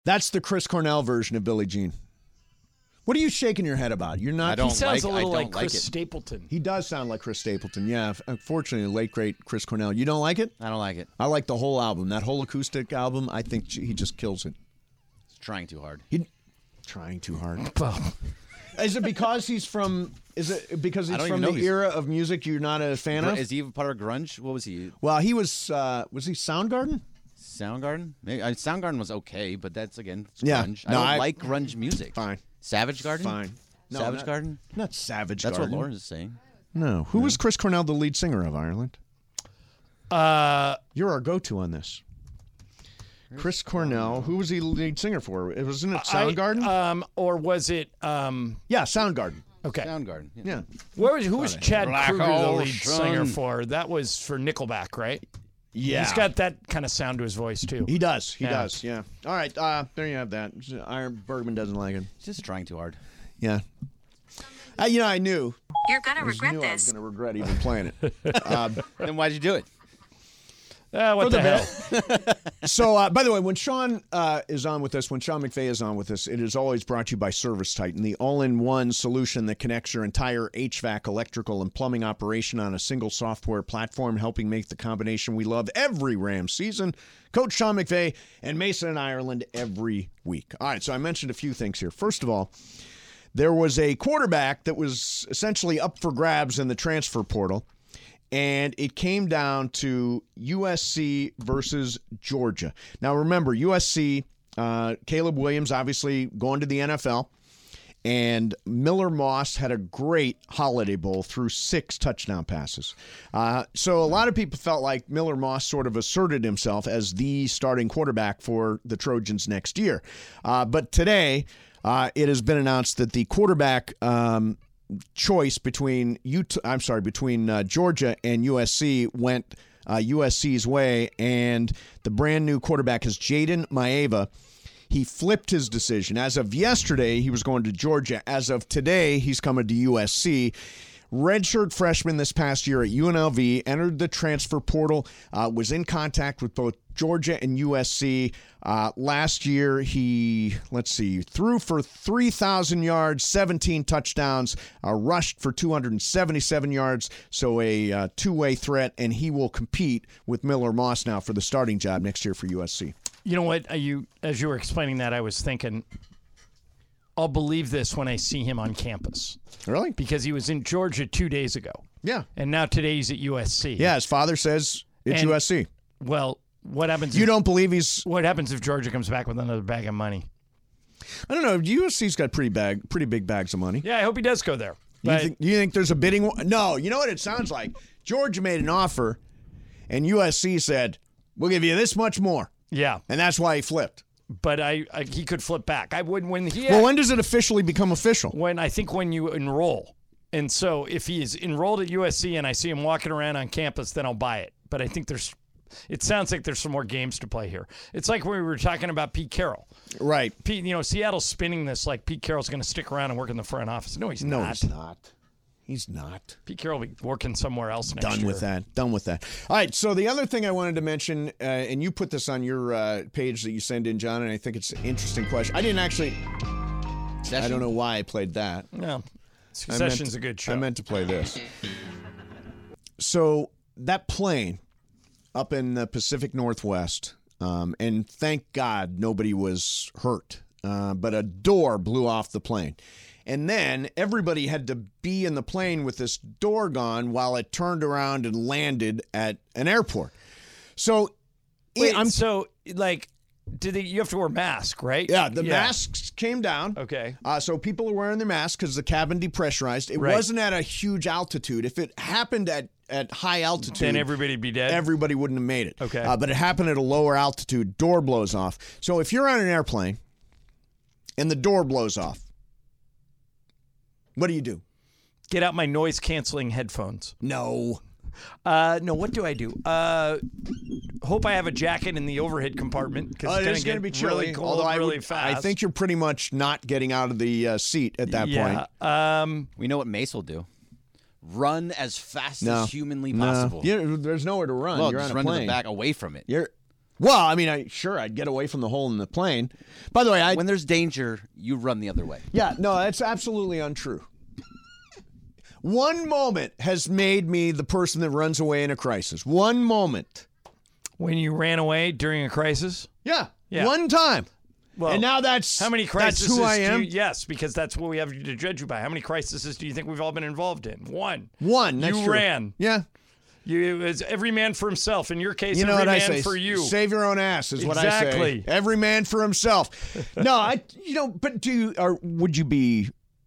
That's the Chris Cornell version of Billie Jean. What are you shaking your head about? You're not. He sounds a little like Chris Stapleton. He does sound like Chris Stapleton. Yeah, unfortunately, the late great Chris Cornell. You don't like it? I don't like it. I like the whole album. That whole acoustic album. I think he just kills it. He's trying too hard. Trying too hard. Well, is it because he's from? Is it because he's from the era of music you're not a fan of? Is he part of grunge? What was he? Well, he was he Soundgarden? Soundgarden? Maybe Soundgarden was okay, but that's again Yeah. grunge. No, I don't like grunge music. Fine. Savage Garden? Fine. No, Savage Garden? Not Savage That's Garden. what Lauren is saying. No. Who was Chris Cornell the lead singer of Ireland? You're our go-to on this. Chris Cornell. Who was he the lead singer for? Wasn't it Soundgarden? Or was it? Yeah, Soundgarden. Okay. Soundgarden. Yeah. Who was Chad Kruger the lead Ocean. singer for? That was for Nickelback, right? Yeah. He's got that kind of sound to his voice, too. He does. He does. Yeah. All right. There you have that. Iron Bergman doesn't like it. He's just trying too hard. Yeah. I knew. You're going to regret I was this. going to regret even playing it. Then why'd you do it? What the hell? So, by the way, when Sean is on with us, when Sean McVay is on with us, it is always brought to you by Service Titan, the all-in-one solution that connects your entire HVAC, electrical, and plumbing operation on a single software platform, helping make the combination we love every Rams season. Coach Sean McVay and Mason in Ireland every week. All right, so I mentioned a few things here. First of all, there was a quarterback that was essentially up for grabs in the transfer portal. And it came down to USC versus Georgia. Now, remember, USC, Caleb Williams obviously going to the NFL, and Miller Moss had a great Holiday Bowl through 6 touchdown passes. So a lot of people felt like Miller Moss sort of asserted himself as the starting quarterback for the Trojans next year. But today, it has been announced that the quarterback choice between Georgia and USC went USC's way, and the brand new quarterback is Jaden Maeva. He flipped his decision. As of yesterday, he was going to Georgia. As of today, he's coming to USC. Redshirt freshman this past year at UNLV, entered the transfer portal, was in contact with both Georgia and USC. Last year, he, threw for 3,000 yards, 17 touchdowns, rushed for 277 yards, so a two-way threat, and he will compete with Miller Moss now for the starting job next year for USC. You know what? As you were explaining that, I was thinking, I'll believe this when I see him on campus. Really? Because he was in Georgia 2 days ago. Yeah. And now today he's at USC. Yeah, his father says it's USC. Well, what happens? You don't believe he's... What happens if Georgia comes back with another bag of money? I don't know. USC's got pretty big bags of money. Yeah, I hope he does go there. You think there's a bidding war? No, you know what it sounds like? Georgia made an offer, and USC said, we'll give you this much more. Yeah. And that's why he flipped. But he could flip back. I would when he. Well, when does it officially become official? When you enroll, and so if he is enrolled at USC and I see him walking around on campus, then I'll buy it. But I think it sounds like there's some more games to play here. It's like when we were talking about Pete Carroll, right? Seattle's spinning this like Pete Carroll's going to stick around and work in the front office. No, he's not. No, he's not. He's not. Pete Carroll will be working somewhere else next year. Done with that. All right, so the other thing I wanted to mention, and you put this on your page that you send in, John, and I think it's an interesting question. I didn't actually... I don't know why I played that. No. Succession's a good show. I meant to play this. So that plane up in the Pacific Northwest, and thank God nobody was hurt, but a door blew off the plane. And then everybody had to be in the plane with this door gone while it turned around and landed at an airport. So, you have to wear a mask, right? Yeah, the masks came down. Okay. So people are wearing their masks because the cabin depressurized. It wasn't at a huge altitude. If it happened at high altitude, then everybody'd be dead. Everybody wouldn't have made it. Okay. But it happened at a lower altitude. Door blows off. So if you're on an airplane and the door blows off, what do you do? Get out my noise-canceling headphones. No. No, what do I do? Hope I have a jacket in the overhead compartment because it's going to be chilly, really cold, really fast. I think you're pretty much not getting out of the seat at that point. We know what Mace will do. Run as fast as humanly possible. There's nowhere to run. Well, you're just on a run plane. to the back away from it. Well, I mean, I'd get away from the hole in the plane. By the way, when there's danger, you run the other way. Yeah, no, that's absolutely untrue. One moment has made me the person that runs away in a crisis. One moment. When you ran away during a crisis? Yeah. Yeah. One time. Well, and now that's how many crises that's who I am. Yes, because that's what we have to judge you by. How many crises do you think we've all been involved in? One. That's you true. ran. Yeah. It's every man for himself. In your case, you know every what man I say? for you. Save your own ass is what I say. Exactly. Every man for himself. No, but would you be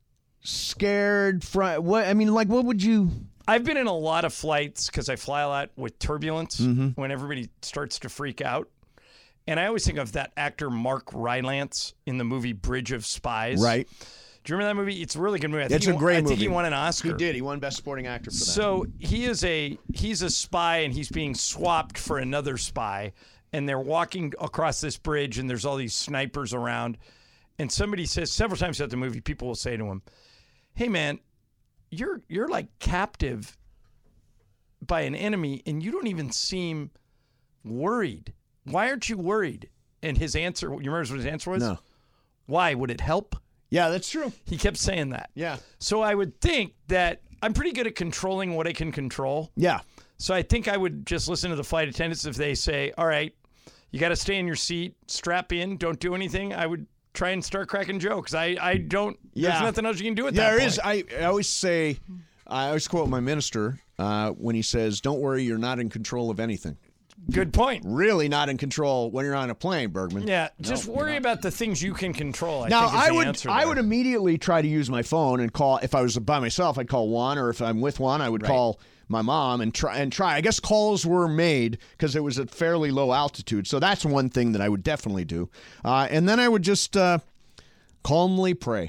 scared from what? I mean, like, what would you? I've been in a lot of flights because I fly a lot with turbulence when everybody starts to freak out. And I always think of that actor Mark Rylance in the movie Bridge of Spies. Right. Do you remember that movie? It's a really good movie. It's a great movie. I think he won an Oscar. He did. He won Best Supporting Actor for that. So he's a spy, and he's being swapped for another spy. And they're walking across this bridge, and there's all these snipers around. And somebody says, several times throughout the movie, people will say to him, "Hey, man, you're like captive by an enemy, and you don't even seem worried. Why aren't you worried?" And his answer, you remember what his answer was? No. Why? Would it help? Yeah, that's true. He kept saying that. Yeah. So I would think that I'm pretty good at controlling what I can control. Yeah. So I think I would just listen to the flight attendants if they say, "All right, you got to stay in your seat, strap in, don't do anything." I would try and start cracking jokes. I don't. Yeah. There's nothing else you can do at that point. There is. I always say, I always quote my minister when he says, "Don't worry, you're not in control of anything." Good point. Really not in control when you're on a plane, Bergman. Yeah, just worry about the things you can control. I would immediately try to use my phone and call. If I was by myself, I'd call Juan, or if I'm with Juan, I would call my mom and try. I guess calls were made because it was at fairly low altitude. So that's one thing that I would definitely do. And then I would just calmly pray.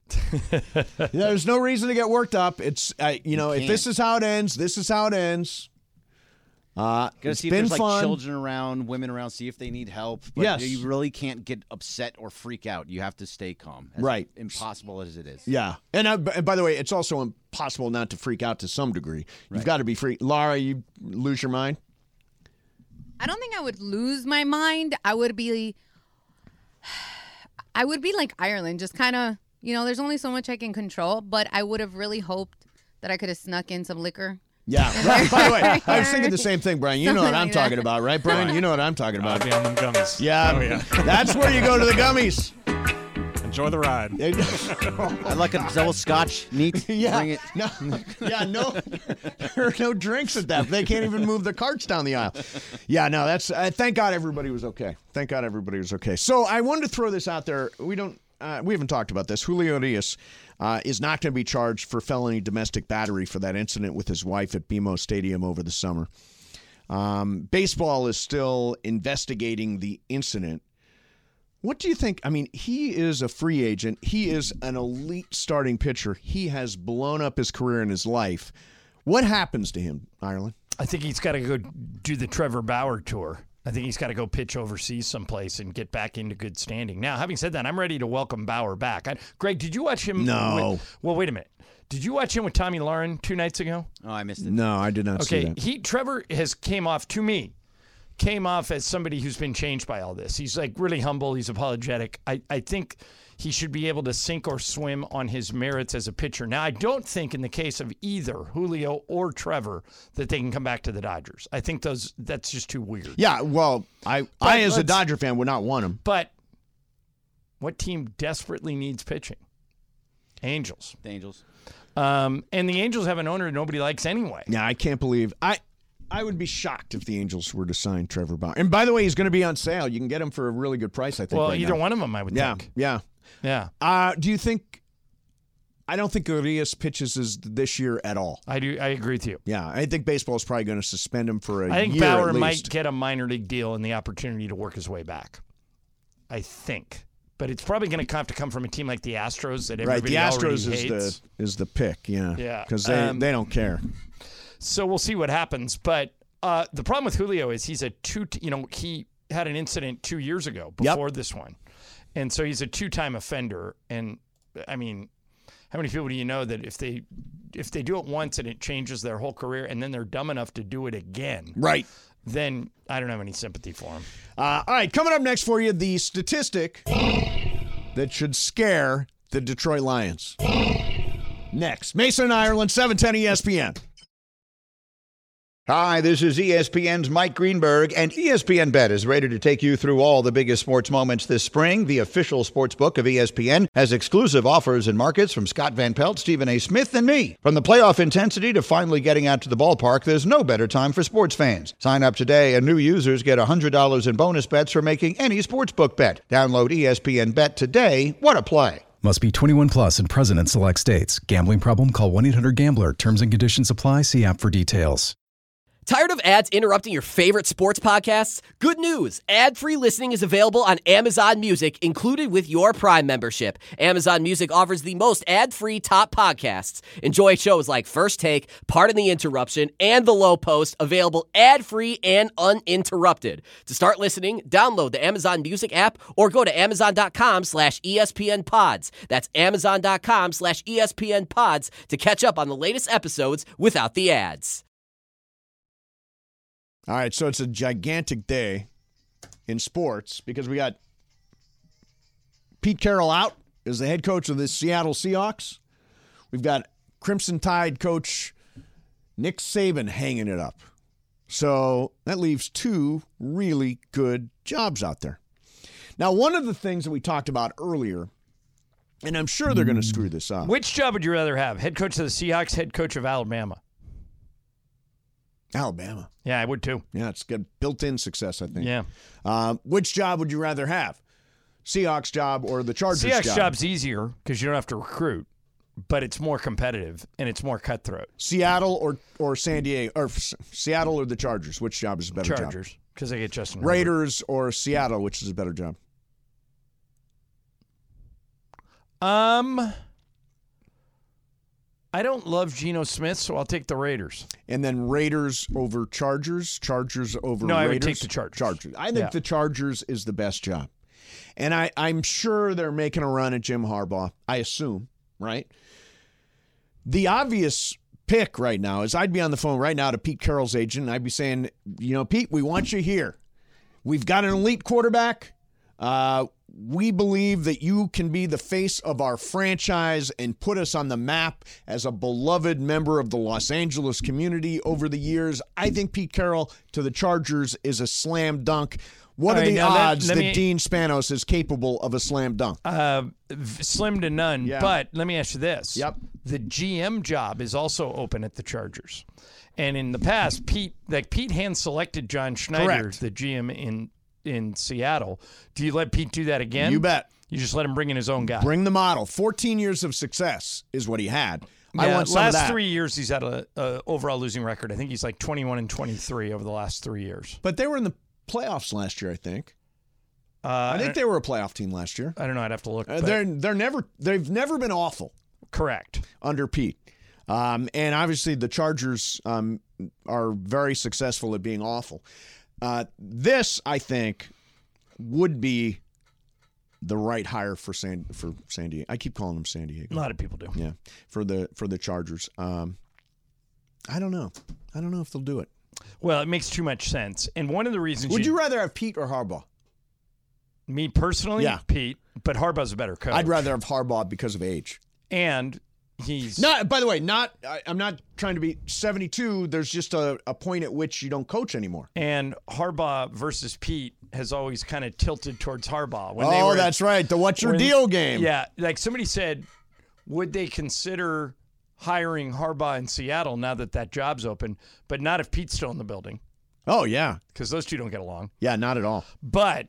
There's no reason to get worked up. It's if this is how it ends, this is how it ends. Gotta see if there's like children around, women around, see if they need help. But yes. You really can't get upset or freak out. You have to stay calm. As impossible as it is. Yeah. And by the way, it's also impossible not to freak out to some degree. You've got to be free. Laura, you lose your mind? I don't think I would lose my mind. I would be like Ireland, just kind of, there's only so much I can control, but I would have really hoped that I could have snuck in some liquor. Yeah. Right. By the way, I was thinking the same thing, Brian. You know what I'm talking about, right, Brian? You know what I'm talking about. I'll be on them gummies. Yeah. That's where you go to the gummies. Enjoy the ride. I'd like a double scotch. Neat. Yeah. Bring it. No. There are no drinks at that. They can't even move the carts down the aisle. Yeah, no, that's thank God everybody was okay. Thank God everybody was okay. So I wanted to throw this out there. We haven't talked about this. Julio Urias is not going to be charged for felony domestic battery for that incident with his wife at BMO Stadium over the summer. Baseball is still investigating the incident. What do you think? I mean, he is a free agent. He is an elite starting pitcher. He has blown up his career in his life. What happens to him, Ireland? I think he's got to go do the Trevor Bauer tour. I think he's got to go pitch overseas someplace and get back into good standing. Now, having said that, I'm ready to welcome Bauer back. Greg, did you watch him? No. Well, wait a minute. Did you watch him with Tommy Lauren 2 nights ago? Oh, I missed it. No, I did not see that. Trevor came off as somebody who's been changed by all this. He's like really humble. He's apologetic. I think he should be able to sink or swim on his merits as a pitcher. Now, I don't think in the case of either Julio or Trevor that they can come back to the Dodgers. I think that's just too weird. Yeah, well, I as a Dodger fan would not want him. But what team desperately needs pitching? Angels. The Angels. And the Angels have an owner nobody likes anyway. Yeah, I can't believe I would be shocked if the Angels were to sign Trevor Bauer. And by the way, he's going to be on sale. You can get him for a really good price, I think. Well, right either now. one of them, I would think. Yeah. Do you think? I don't think Urias pitches this year at all. I do. I agree with you. Yeah, I think baseball is probably going to suspend him for a year. I think at Bauer least. might get a minor league deal and the opportunity to work his way back. I think. But it's probably going to have to come from a team like the Astros that everybody Astros already hates. is the pick, Yeah. Because they don't care. So we'll see what happens. But the problem with Julio is he's he had an incident 2 years ago before this one. And so he's a 2-time offender. And, I mean, how many people do you know that if they do it once and it changes their whole career and then they're dumb enough to do it again? Right. then I don't have any sympathy for him. All right, coming up next for you, the statistic that should scare the Detroit Lions. Next, Mason and Ireland, 710 ESPN. Hi, this is ESPN's Mike Greenberg, and ESPN Bet is ready to take you through all the biggest sports moments this spring. The official sports book of ESPN has exclusive offers and markets from Scott Van Pelt, Stephen A. Smith, and me. From the playoff intensity to finally getting out to the ballpark, there's no better time for sports fans. Sign up today, and new users get $100 in bonus bets for making any sportsbook bet. Download ESPN Bet today. What a play. Must be 21 plus and present in select states. Gambling problem? Call 1-800-GAMBLER. Terms and conditions apply. See app for details. Tired of ads interrupting your favorite sports podcasts? Good news! Ad-free listening is available on Amazon Music, included with your Prime membership. Amazon Music offers the most ad-free top podcasts. Enjoy shows like First Take, Pardon the Interruption, and The Low Post, available ad-free and uninterrupted. To start listening, download the Amazon Music app or go to amazon.com/ESPN Pods. That's amazon.com/ESPN Pods to catch up on the latest episodes without the ads. All right, so it's a gigantic day in sports because we got Pete Carroll out as the head coach of the Seattle Seahawks. We've got Crimson Tide coach Nick Saban hanging it up. So that leaves two really good jobs out there. Now, one of the things that we talked about earlier, and I'm sure they're going to screw this up. Which job would you rather have? Head coach of the Seahawks, head coach of Alabama? Alabama. Yeah, I would too. Yeah, it's got built-in success, I think. Yeah. Which job would you rather have? Seahawks job or the Chargers job? Seahawks job's easier because you don't have to recruit, but it's more competitive and it's more cutthroat. Seattle or San Diego, or Seattle or the Chargers? Which job is a better job? Chargers, because they get Justin Raiders Herbert. or Seattle, which is a better job? I don't love Geno Smith, so I'll take the Raiders. And then Raiders over Chargers, Chargers over Raiders? No, I would take the Chargers. Chargers. I think the Chargers is the best job. And I'm sure they're making a run at Jim Harbaugh, I assume, right? The obvious pick right now is I'd be on the phone right now to Pete Carroll's agent, and I'd be saying, Pete, we want you here. We've got an elite quarterback. We believe that you can be the face of our franchise and put us on the map as a beloved member of the Los Angeles community over the years. I think Pete Carroll to the Chargers is a slam dunk. What are the odds that Dean Spanos is capable of a slam dunk? Slim to none. Yeah. But let me ask you this. Yep. The GM job is also open at the Chargers. And in the past, Pete hand-selected John Schneider, the GM in Seattle. Do you let Pete do that again? You bet. You just let him bring in his own guy. Bring the model. 14 years of success is what he had. Yeah, I want some of that. Last 3 years, he's had a overall losing record. I think he's like 21-23 over the last 3 years. But they were in the playoffs last year, I think. I think they were a playoff team last year. I don't know. I'd have to look. They've never been awful. Correct. Under Pete. And obviously the Chargers are very successful at being awful. This, I think, would be the right hire for San Diego. I keep calling them San Diego. A lot of people do. Yeah, for the Chargers. I don't know. I don't know if they'll do it. Well, it makes too much sense. And one of the reasons would you rather have Pete or Harbaugh? Me personally, yeah. Pete. But Harbaugh's a better coach. I'd rather have Harbaugh because of age. And he's not. By the way, I'm not trying to be 72. There's just a point at which you don't coach anymore. And Harbaugh versus Pete has always kind of tilted towards Harbaugh. That's right. The what's your deal game. Yeah, like somebody said, would they consider hiring Harbaugh in Seattle now that job's open? But not if Pete's still in the building. Oh yeah, because those two don't get along. Yeah, not at all. But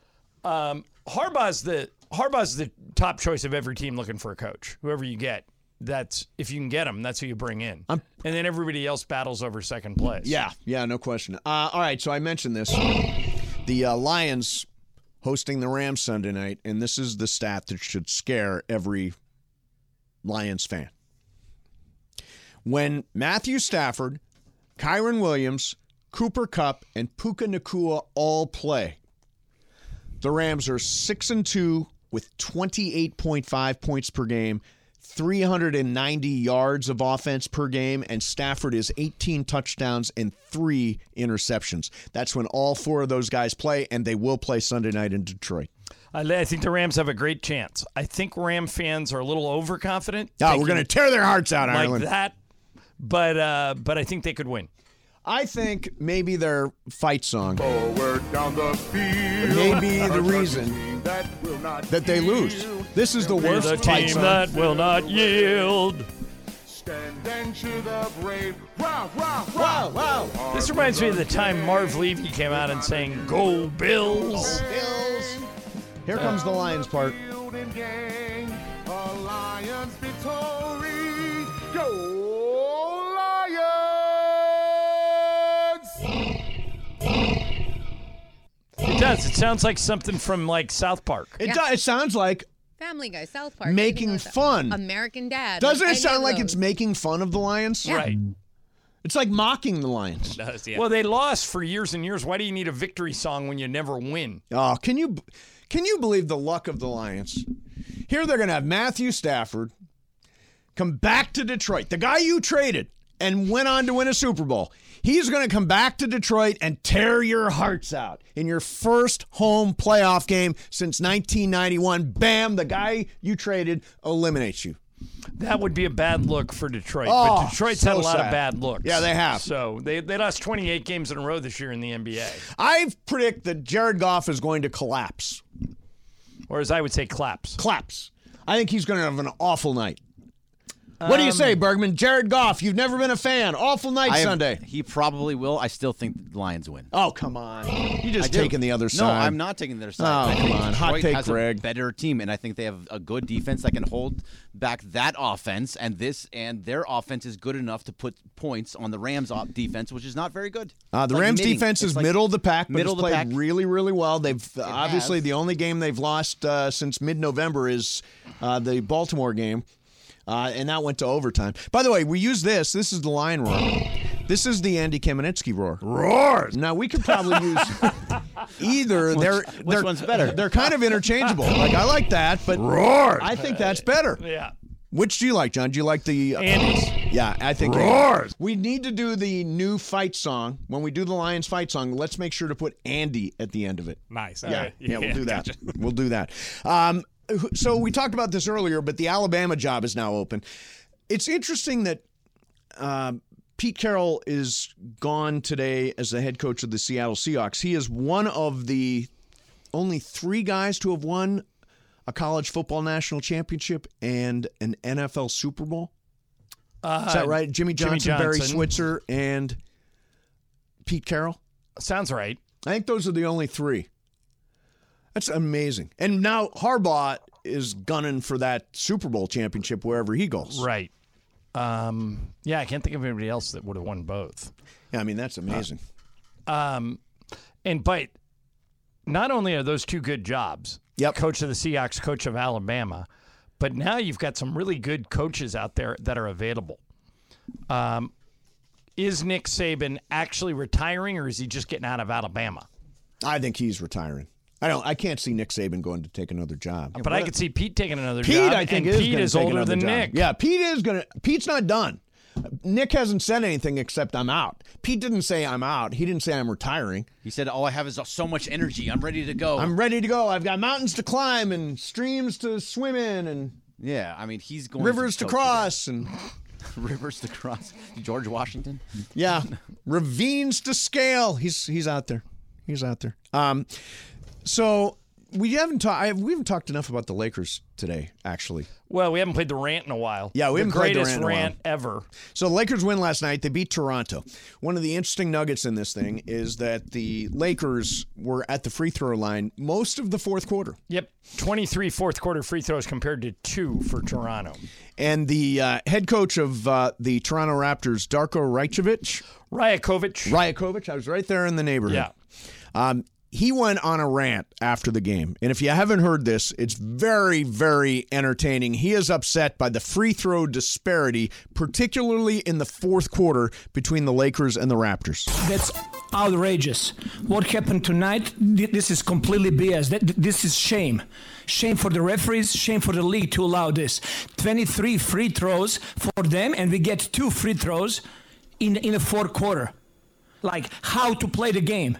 Harbaugh's the top choice of every team looking for a coach. Whoever you get. That's if you can get them, that's who you bring in. And then everybody else battles over second place. Yeah, no question. All right, so I mentioned this. The Lions hosting the Rams Sunday night, and this is the stat that should scare every Lions fan. When Matthew Stafford, Kyren Williams, Cooper Kupp, and Puka Nacua all play, the Rams are 6-2 with 28.5 points per game. 390 yards of offense per game, and Stafford is 18 touchdowns and 3 interceptions. That's when all 4 of those guys play, and they will play Sunday night in Detroit. I think the Rams have a great chance. I think Ram fans are a little overconfident. Oh, we're going to tear their hearts out, like Ireland. That, but I think they could win. I think maybe their fight song Forward down the field, may be the reason that they lose. This is the worst fight team song. that will not yield. stand and cheer the brave. Wow, wow, wow, wow. This reminds me of the time Marv Levy came out and sang, "Go Bills." Here comes the Lions part. Gang, a Lions victory. Go Lions! It does. It sounds like something from like South Park. It sounds like Family Guy, South Park. making anything like that. fun. American Dad. Doesn't like it sound any of like those. it's making fun of the Lions? Yeah. Right. It's like mocking the Lions. Does, yeah. Well, they lost for years and years. Why do you need a victory song when you never win? Oh, can you believe the luck of the Lions? Here they're going to have Matthew Stafford come back to Detroit, the guy you traded and went on to win a Super Bowl. He's going to come back to Detroit and tear your hearts out in your first home playoff game since 1991. Bam, the guy you traded eliminates you. That would be a bad look for Detroit. Oh, But Detroit's so had a lot sad. of bad looks. Yeah, they have. So they lost 28 games in a row this year in the NBA. I predict that Jared Goff is going to collapse. Or as I would say, claps. Collapse. I think he's going to have an awful night. What do you say, Bergman? Jared Goff, you've never been a fan. Awful night Sunday. He probably will. I still think the Lions win. Oh, come on. You're just I do. taking the other side. No, I'm not taking their side. Oh, I come think on. Hot Detroit take, has Greg. a better team, and I think they have a good defense that can hold back that offense, and their offense is good enough to put points on the Rams' defense, which is not very good. The It's like Rams' knitting. defense It's is like middle of the pack, but middle it's of the played pack. really, really well. They've obviously has. the only game they've lost since mid-November is the Baltimore game. And that went to overtime. By the way, we use this. This is the Lion roar. This is the Andy Kamenetsky roar. Roars. Now, we could probably use either. Which one's better? They're kind of interchangeable. Like, I like that, but Roars. I think that's better. Yeah. Which do you like, John? Do you like the Andy's. Yeah, I think Roars. we need to do the new fight song. When we do the Lions fight song, let's make sure to put Andy at the end of it. Nice. Yeah, Okay. yeah, we'll do that. Gotcha. We'll do that. So we talked about this earlier, but the Alabama job is now open. It's interesting that Pete Carroll is gone today as the head coach of the Seattle Seahawks. He is one of the only 3 guys to have won a college football national championship and an NFL Super Bowl. Is that right? Jimmy Johnson, Barry Switzer, and Pete Carroll? Sounds right. I think those are the only 3. That's amazing. And now Harbaugh is gunning for that Super Bowl championship wherever he goes. Right. Yeah, I can't think of anybody else that would have won both. Yeah, I mean, that's amazing. But not only are those 2 good jobs, coach of the Seahawks, coach of Alabama, but now you've got some really good coaches out there that are available. Is Nick Saban actually retiring, or is he just getting out of Alabama? I think he's retiring. I can't see Nick Saban going to take another job. But I could see Pete taking another Pete, job. I think, and is Pete gonna is take older another than job. Nick. Yeah, Pete's not done. Nick hasn't said anything except I'm out. Pete didn't say I'm out. He didn't say I'm retiring. He said, all I have is so much energy. I'm ready to go. I'm ready to go. I've got mountains to climb and streams to swim in and Yeah, I mean, he's going rivers to coach cross and rivers to cross. George Washington. yeah, ravines to scale. He's out there. He's out there. So we haven't talked enough about the Lakers today, actually. Well, we haven't played the rant in a while. Yeah, we haven't played the greatest rant in a while. rant ever. So the Lakers win last night. They beat Toronto. One of the interesting nuggets in this thing is that the Lakers were at the free throw line most of the fourth quarter. Yep, 23 fourth quarter free throws compared to 2 for Toronto. And the head coach of the Toronto Raptors, Darko Rajakovic, I was right there in the neighborhood. Yeah. He went on a rant after the game. And if you haven't heard this, it's very, very entertaining. He is upset by the free throw disparity, particularly in the fourth quarter between the Lakers and the Raptors. That's outrageous. What happened tonight, this is completely BS. This is shame. Shame for the referees, shame for the league to allow this. 23 free throws for them, and we get 2 free throws in the fourth quarter. Like, how to play the game.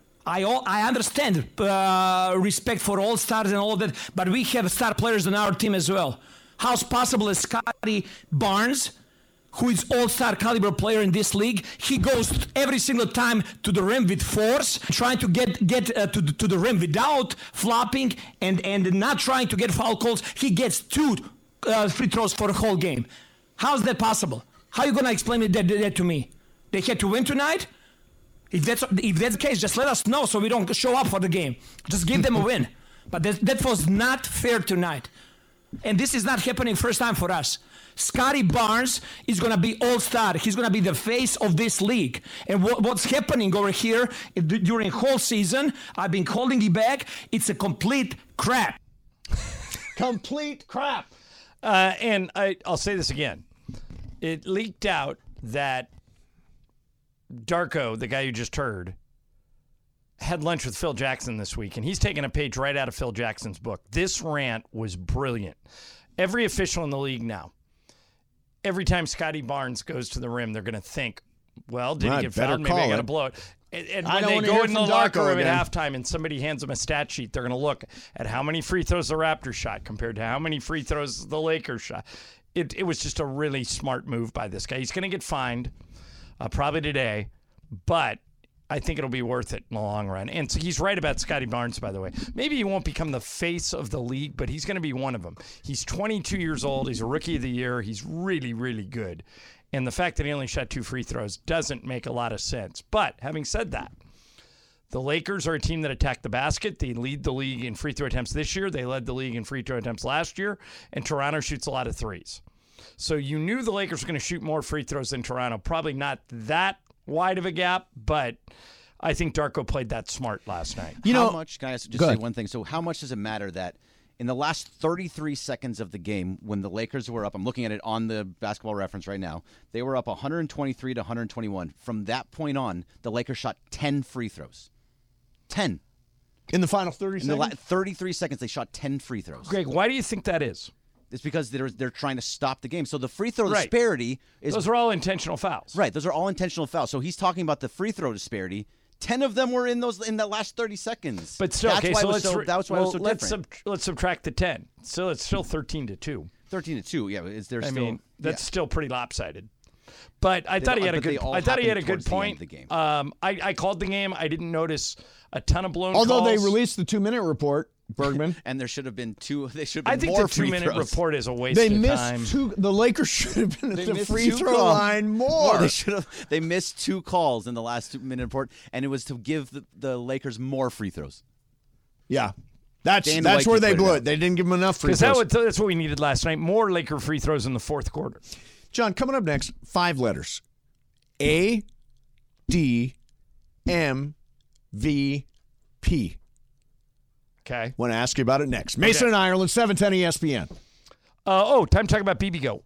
I understand respect for all stars and all that, but we have star players on our team as well. How's possible is Scotty Barnes, who is all-star caliber player in this league, he goes every single time to the rim with force, trying to get to the rim without flopping and not trying to get foul calls. He gets 2 free throws for the whole game. How's that possible? How are you going to explain that to me? They had to win tonight? If that's the case, just let us know so we don't show up for the game. Just give them a win. But that was not fair tonight. And this is not happening first time for us. Scotty Barnes is going to be all-star. He's going to be the face of this league. And what's happening over here during whole season, I've been calling it back, it's a complete crap. Complete crap. And I'll say this again. It leaked out that Darko, the guy you just heard, had lunch with Phil Jackson this week, and he's taking a page right out of Phil Jackson's book. This rant was brilliant. Every official in the league now, every time Scotty Barnes goes to the rim, they're going to think, well, did he get fouled? Maybe I got to blow it. And when they go in the locker room at halftime and somebody hands them a stat sheet, they're going to look at how many free throws the Raptors shot compared to how many free throws the Lakers shot. It was just a really smart move by this guy. He's going to get fined probably today, but I think it'll be worth it in the long run. And so he's right about Scotty Barnes, by the way. Maybe he won't become the face of the league, but he's going to be one of them. He's 22 years old. He's a rookie of the year. He's really, really good. And the fact that he only shot 2 free throws doesn't make a lot of sense. But having said that, the Lakers are a team that attack the basket. They lead the league in free throw attempts this year. They led the league in free throw attempts last year. And Toronto shoots a lot of threes. So you knew the Lakers were going to shoot more free throws than Toronto. Probably not that wide of a gap, but I think Darko played that smart last night. How much, can I just say one thing? So how much does it matter that in the last 33 seconds of the game, when the Lakers were up, I'm looking at it on the Basketball Reference right now, they were up 123 to 121. From that point on, the Lakers shot 10 free throws. 10. In the final 30 seconds? In the 33 seconds, they shot 10 free throws. Greg, why do you think that is? It's because they're trying to stop the game. So the free throw disparity is... Those are all intentional fouls. Right, those are all intentional fouls. So he's talking about the free throw disparity. 10 of them were in that last 30 seconds. But still, that's why it was so different. Let's subtract the 10. So it's still 13-2. 13-2, yeah. I mean, that's still pretty lopsided. But I thought he had a good point. I called the game. I didn't notice a ton of blown calls. Although they released the 2-minute report, Bergman. And there should have been 2. They should have been more free throws. I think the 2-minute report is a waste of time. The Lakers should have been at the free throw line more. They missed 2 calls in the last 2-minute report, and it was to give the Lakers more free throws. Yeah. That's where they blew it. They didn't give them enough free throws. That's what we needed last night. More Laker free throws in the fourth quarter. John, coming up next, 5 letters. A, D, M, V, P. Okay. Want to ask you about it next. Mason and Ireland, 710 ESPN. Time to talk about BBGO.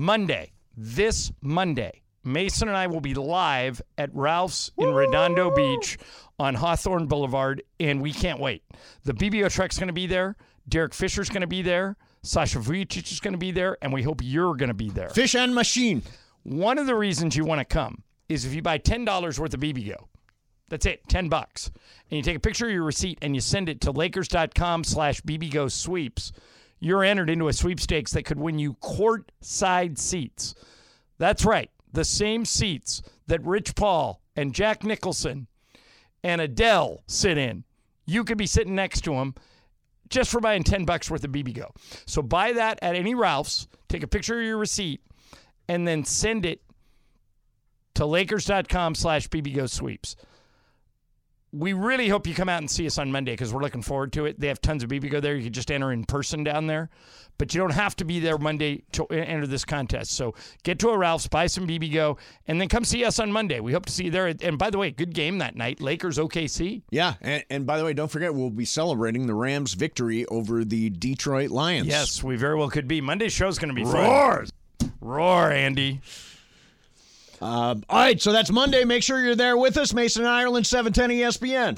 This Monday, Mason and I will be live at Ralph's in Redondo Beach on Hawthorne Boulevard, and we can't wait. The BBGO truck's going to be there. Derek Fisher's going to be there. Sasha Vujicic is going to be there, and we hope you're going to be there. Fish and Machine. One of the reasons you want to come is if you buy $10 worth of BBGO. That's it, $10. And you take a picture of your receipt and you send it to Lakers.com/BBGO sweeps. You're entered into a sweepstakes that could win you courtside seats. That's right, the same seats that Rich Paul and Jack Nicholson and Adele sit in. You could be sitting next to them just for buying $10 worth of BBGO. So buy that at any Ralph's, take a picture of your receipt, and then send it to Lakers.com/BBGO sweeps. We really hope you come out and see us on Monday because we're looking forward to it. They have tons of BBGO there. You can just enter in person down there. But you don't have to be there Monday to enter this contest. So get to a Ralph's, buy some BBGO, and then come see us on Monday. We hope to see you there. And by the way, good game that night. Lakers OKC. Yeah, and by the way, don't forget, we'll be celebrating the Rams' victory over the Detroit Lions. Yes, we very well could be. Monday's show's going to be fun. Roar, Andy. All right, so that's Monday. Make sure you're there with us. Mason Ireland, 710 ESPN.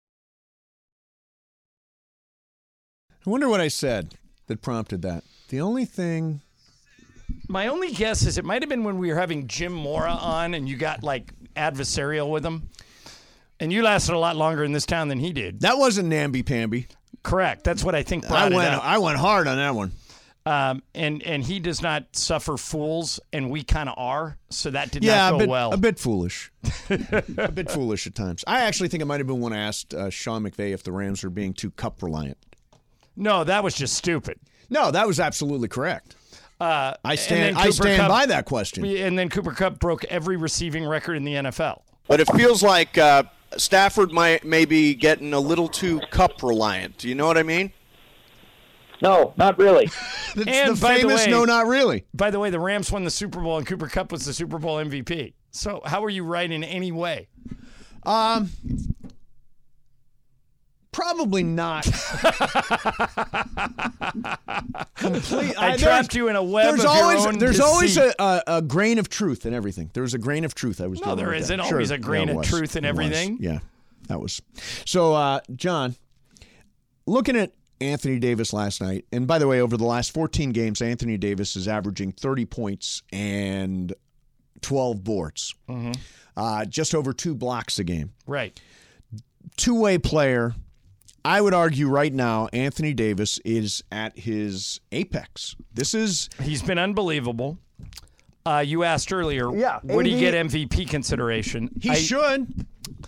I wonder what I said that prompted that. The only thing... My only guess is it might have been when we were having Jim Mora on and you got, like, adversarial with him. And you lasted a lot longer in this town than he did. That wasn't namby-pamby. Correct. That's what I think brought it up. I went hard on that one. And he does not suffer fools, and we kind of are, so that did not go well. A bit foolish. A bit foolish at times. I actually think it might have been when I asked Sean McVay if the Rams were being too cup-reliant. No, that was just stupid. No, that was absolutely correct. I stand by that question. And then Cooper Kupp broke every receiving record in the NFL. But it feels like Stafford may be getting a little too cup-reliant. Do you know what I mean? No, not really. And the famous no, not really. By the way, the Rams won the Super Bowl, and Cooper Kupp was the Super Bowl MVP. So how are you right in any way? Probably not. Complete. I trapped you in a web of your own There's always deceit. a grain of truth in everything. There was a grain of truth. No, there isn't always a grain of truth in everything. Yeah, that was. So, John, looking at Anthony Davis last night, and by the way, over the last 14 games, Anthony Davis is averaging 30 points and 12 boards. Mm-hmm. Just over 2 blocks a game. Right. Two-way player. I would argue right now Anthony Davis is at his apex. He's been unbelievable. You asked earlier, would he get MVP consideration? He should.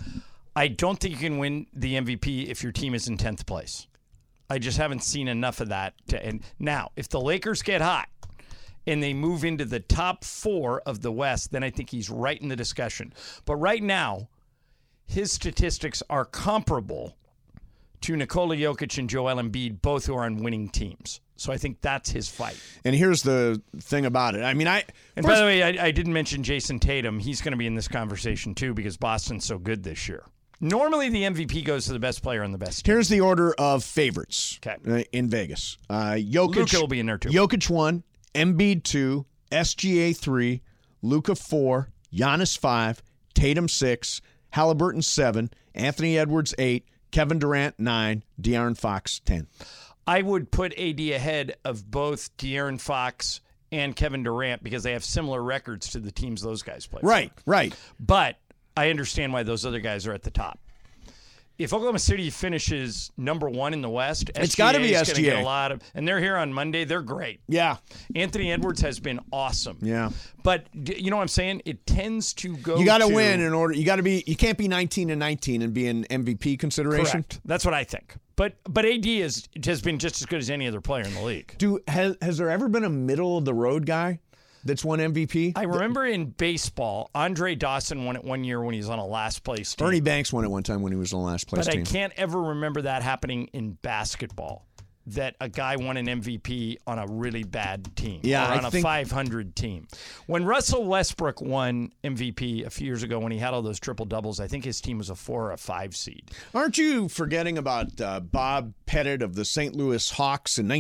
I don't think you can win the MVP if your team is in 10th place. I just haven't seen enough of that. And now, if the Lakers get hot and they move into the top 4 of the West, then I think he's right in the discussion. But right now, his statistics are comparable to Nikola Jokic and Joel Embiid, both who are on winning teams. So I think that's his fight. And here's the thing about it. I mean, by the way, I didn't mention Jason Tatum. He's going to be in this conversation too because Boston's so good this year. Normally, the MVP goes to the best player on the best team. Here's the order of favorites in Vegas. Luka will be in there too. Jokic 1, Embiid 2, SGA 3, Luka 4, Giannis 5, Tatum 6, Halliburton 7, Anthony Edwards 8, Kevin Durant 9, De'Aaron Fox 10. I would put AD ahead of both De'Aaron Fox and Kevin Durant because they have similar records to the teams those guys play. Right. But I understand why those other guys are at the top. If Oklahoma City finishes number 1 in the West, it's got to be SGA. Get a lot of, and they're here on Monday. They're great. Yeah. Anthony Edwards has been awesome. Yeah. But you know what I'm saying? It tends to go. You got to win in order. You got to be. You can't be 19-19 and be in MVP consideration. Correct. That's what I think. But AD has been just as good as any other player in the league. Has there ever been a middle of the road guy that's won MVP? I remember in baseball, Andre Dawson won it one year when he was on a last place team. Ernie Banks won it one time when he was on a last place team. But I can't ever remember that happening in basketball, that a guy won an MVP on a really bad team or on a 500 team. When Russell Westbrook won MVP a few years ago when he had all those triple-doubles, I think his team was a 4 or a 5 seed. Aren't you forgetting about Bob Pettit of the St. Louis Hawks in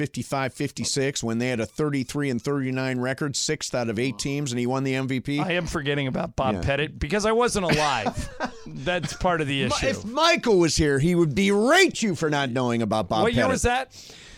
1955-56 when they had a 33-39 record, 6th out of 8 teams, and he won the MVP? I am forgetting about Bob Pettit because I wasn't alive. That's part of the issue. If Michael was here, he would berate you for not knowing about Bob Pettit. What year was that?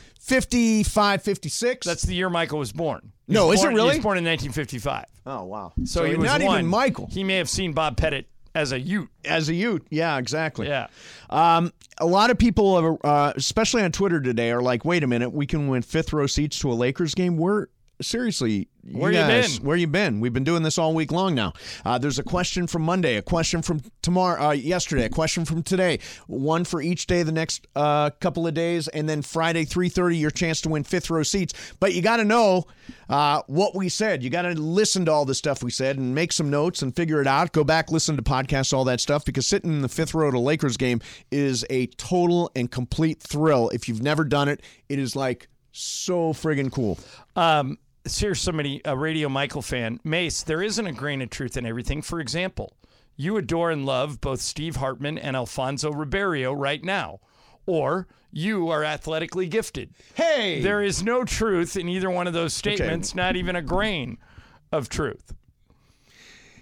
55, 56. That's the year Michael was born. No, is it really? He was born in 1955. Oh, wow. So he was not even Michael. He may have seen Bob Pettit as a Ute. Yeah, exactly. Yeah. A lot of people, especially on Twitter today, are like, wait a minute, we can win 5th row seats to a Lakers game? Seriously, where you been? We've been doing this all week long now. There's a question from Monday, a question from yesterday, a question from today, one for each day the next couple of days, and then Friday 3:30 your chance to win 5th row seats. But you got to know what we said. You got to listen to all the stuff we said and make some notes and figure it out. Go back, listen to podcasts, all that stuff, because sitting in the 5th row at a Lakers game is a total and complete thrill. If you've never done it, it is like so friggin' cool. Here's somebody, a Radio Michael fan. Mace, there isn't a grain of truth in everything. For example, you adore and love both Steve Hartman and Alfonso Ribeiro right now. Or you are athletically gifted. Hey! There is no truth in either one of those statements, not even a grain of truth.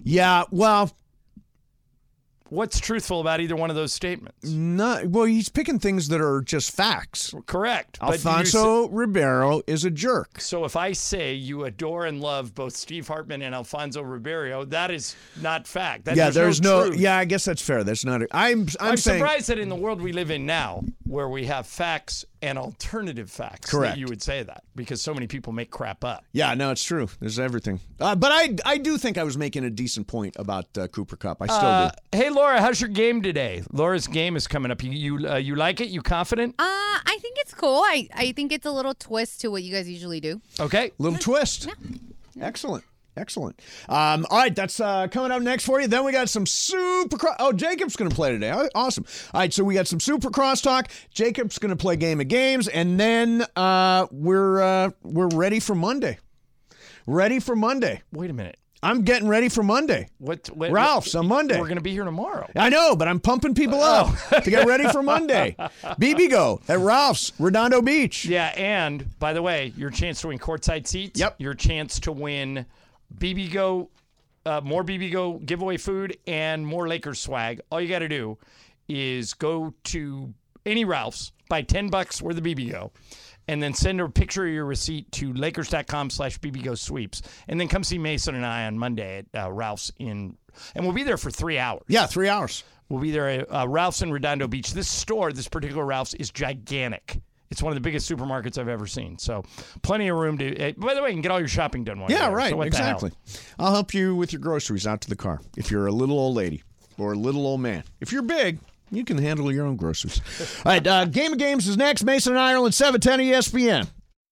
Yeah, well, What's truthful about either one of those statements? He's picking things that are just facts. Correct. Alfonso Ribeiro is a jerk. So if I say you adore and love both Steve Hartman and Alfonso Ribeiro, that is not fact. There's no truth. Yeah, I guess that's fair. That's not. I'm saying, surprised that in the world we live in now, where we have facts and alternative facts, correct, that you would say that, because so many people make crap up. Yeah, no, it's true. There's everything. But I do think I was making a decent point about Cooper Kupp. I still do. Hey, Laura, how's your game today? Laura's game is coming up. You like it? You confident? I think it's cool. I think it's a little twist to what you guys usually do. Okay. Little twist. Yeah. Excellent. All right, that's coming up next for you. Then we got some Supercross. Oh, Jacob's going to play today. Awesome. All right, so we got some Supercross talk. Jacob's going to play Game of Games, and then we're ready for Monday. Ready for Monday. Wait a minute. I'm getting ready for Monday. Ralph's on Monday. We're going to be here tomorrow. I know, but I'm pumping people up to get ready for Monday. BBGO at Ralph's, Redondo Beach. Yeah, and by the way, your chance to win courtside seats. Yep. Your chance to win BBGO, more BBGO giveaway food, and more Lakers swag. All you got to do is go to any Ralph's, buy $10 worth of BBGO, and then send a picture of your receipt to Lakers.com/BBGO sweeps, and then come see Mason and I on Monday at Ralph's and we'll be there for 3 hours. Yeah, 3 hours. We'll be there at Ralph's in Redondo Beach. This particular Ralph's, is gigantic. It's one of the biggest supermarkets I've ever seen. So plenty of room to. By the way, you can get all your shopping done while you're there. Right. So what exactly. I'll help you with your groceries out to the car if you're a little old lady or a little old man. If you're big, you can handle your own groceries. All right, Game of Games is next. Mason and Ireland, 710 ESPN.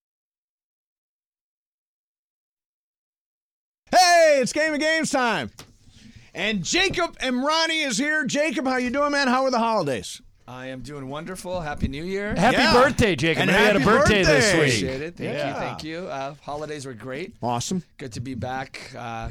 Hey, it's Game of Games time. And Jacob Emrani is here. Jacob, how you doing, man? How are the holidays? I am doing wonderful. Happy New Year. Happy birthday, Jacob. And you had a birthday this week. Appreciate it. Thank you. Holidays were great. Awesome. Good to be back,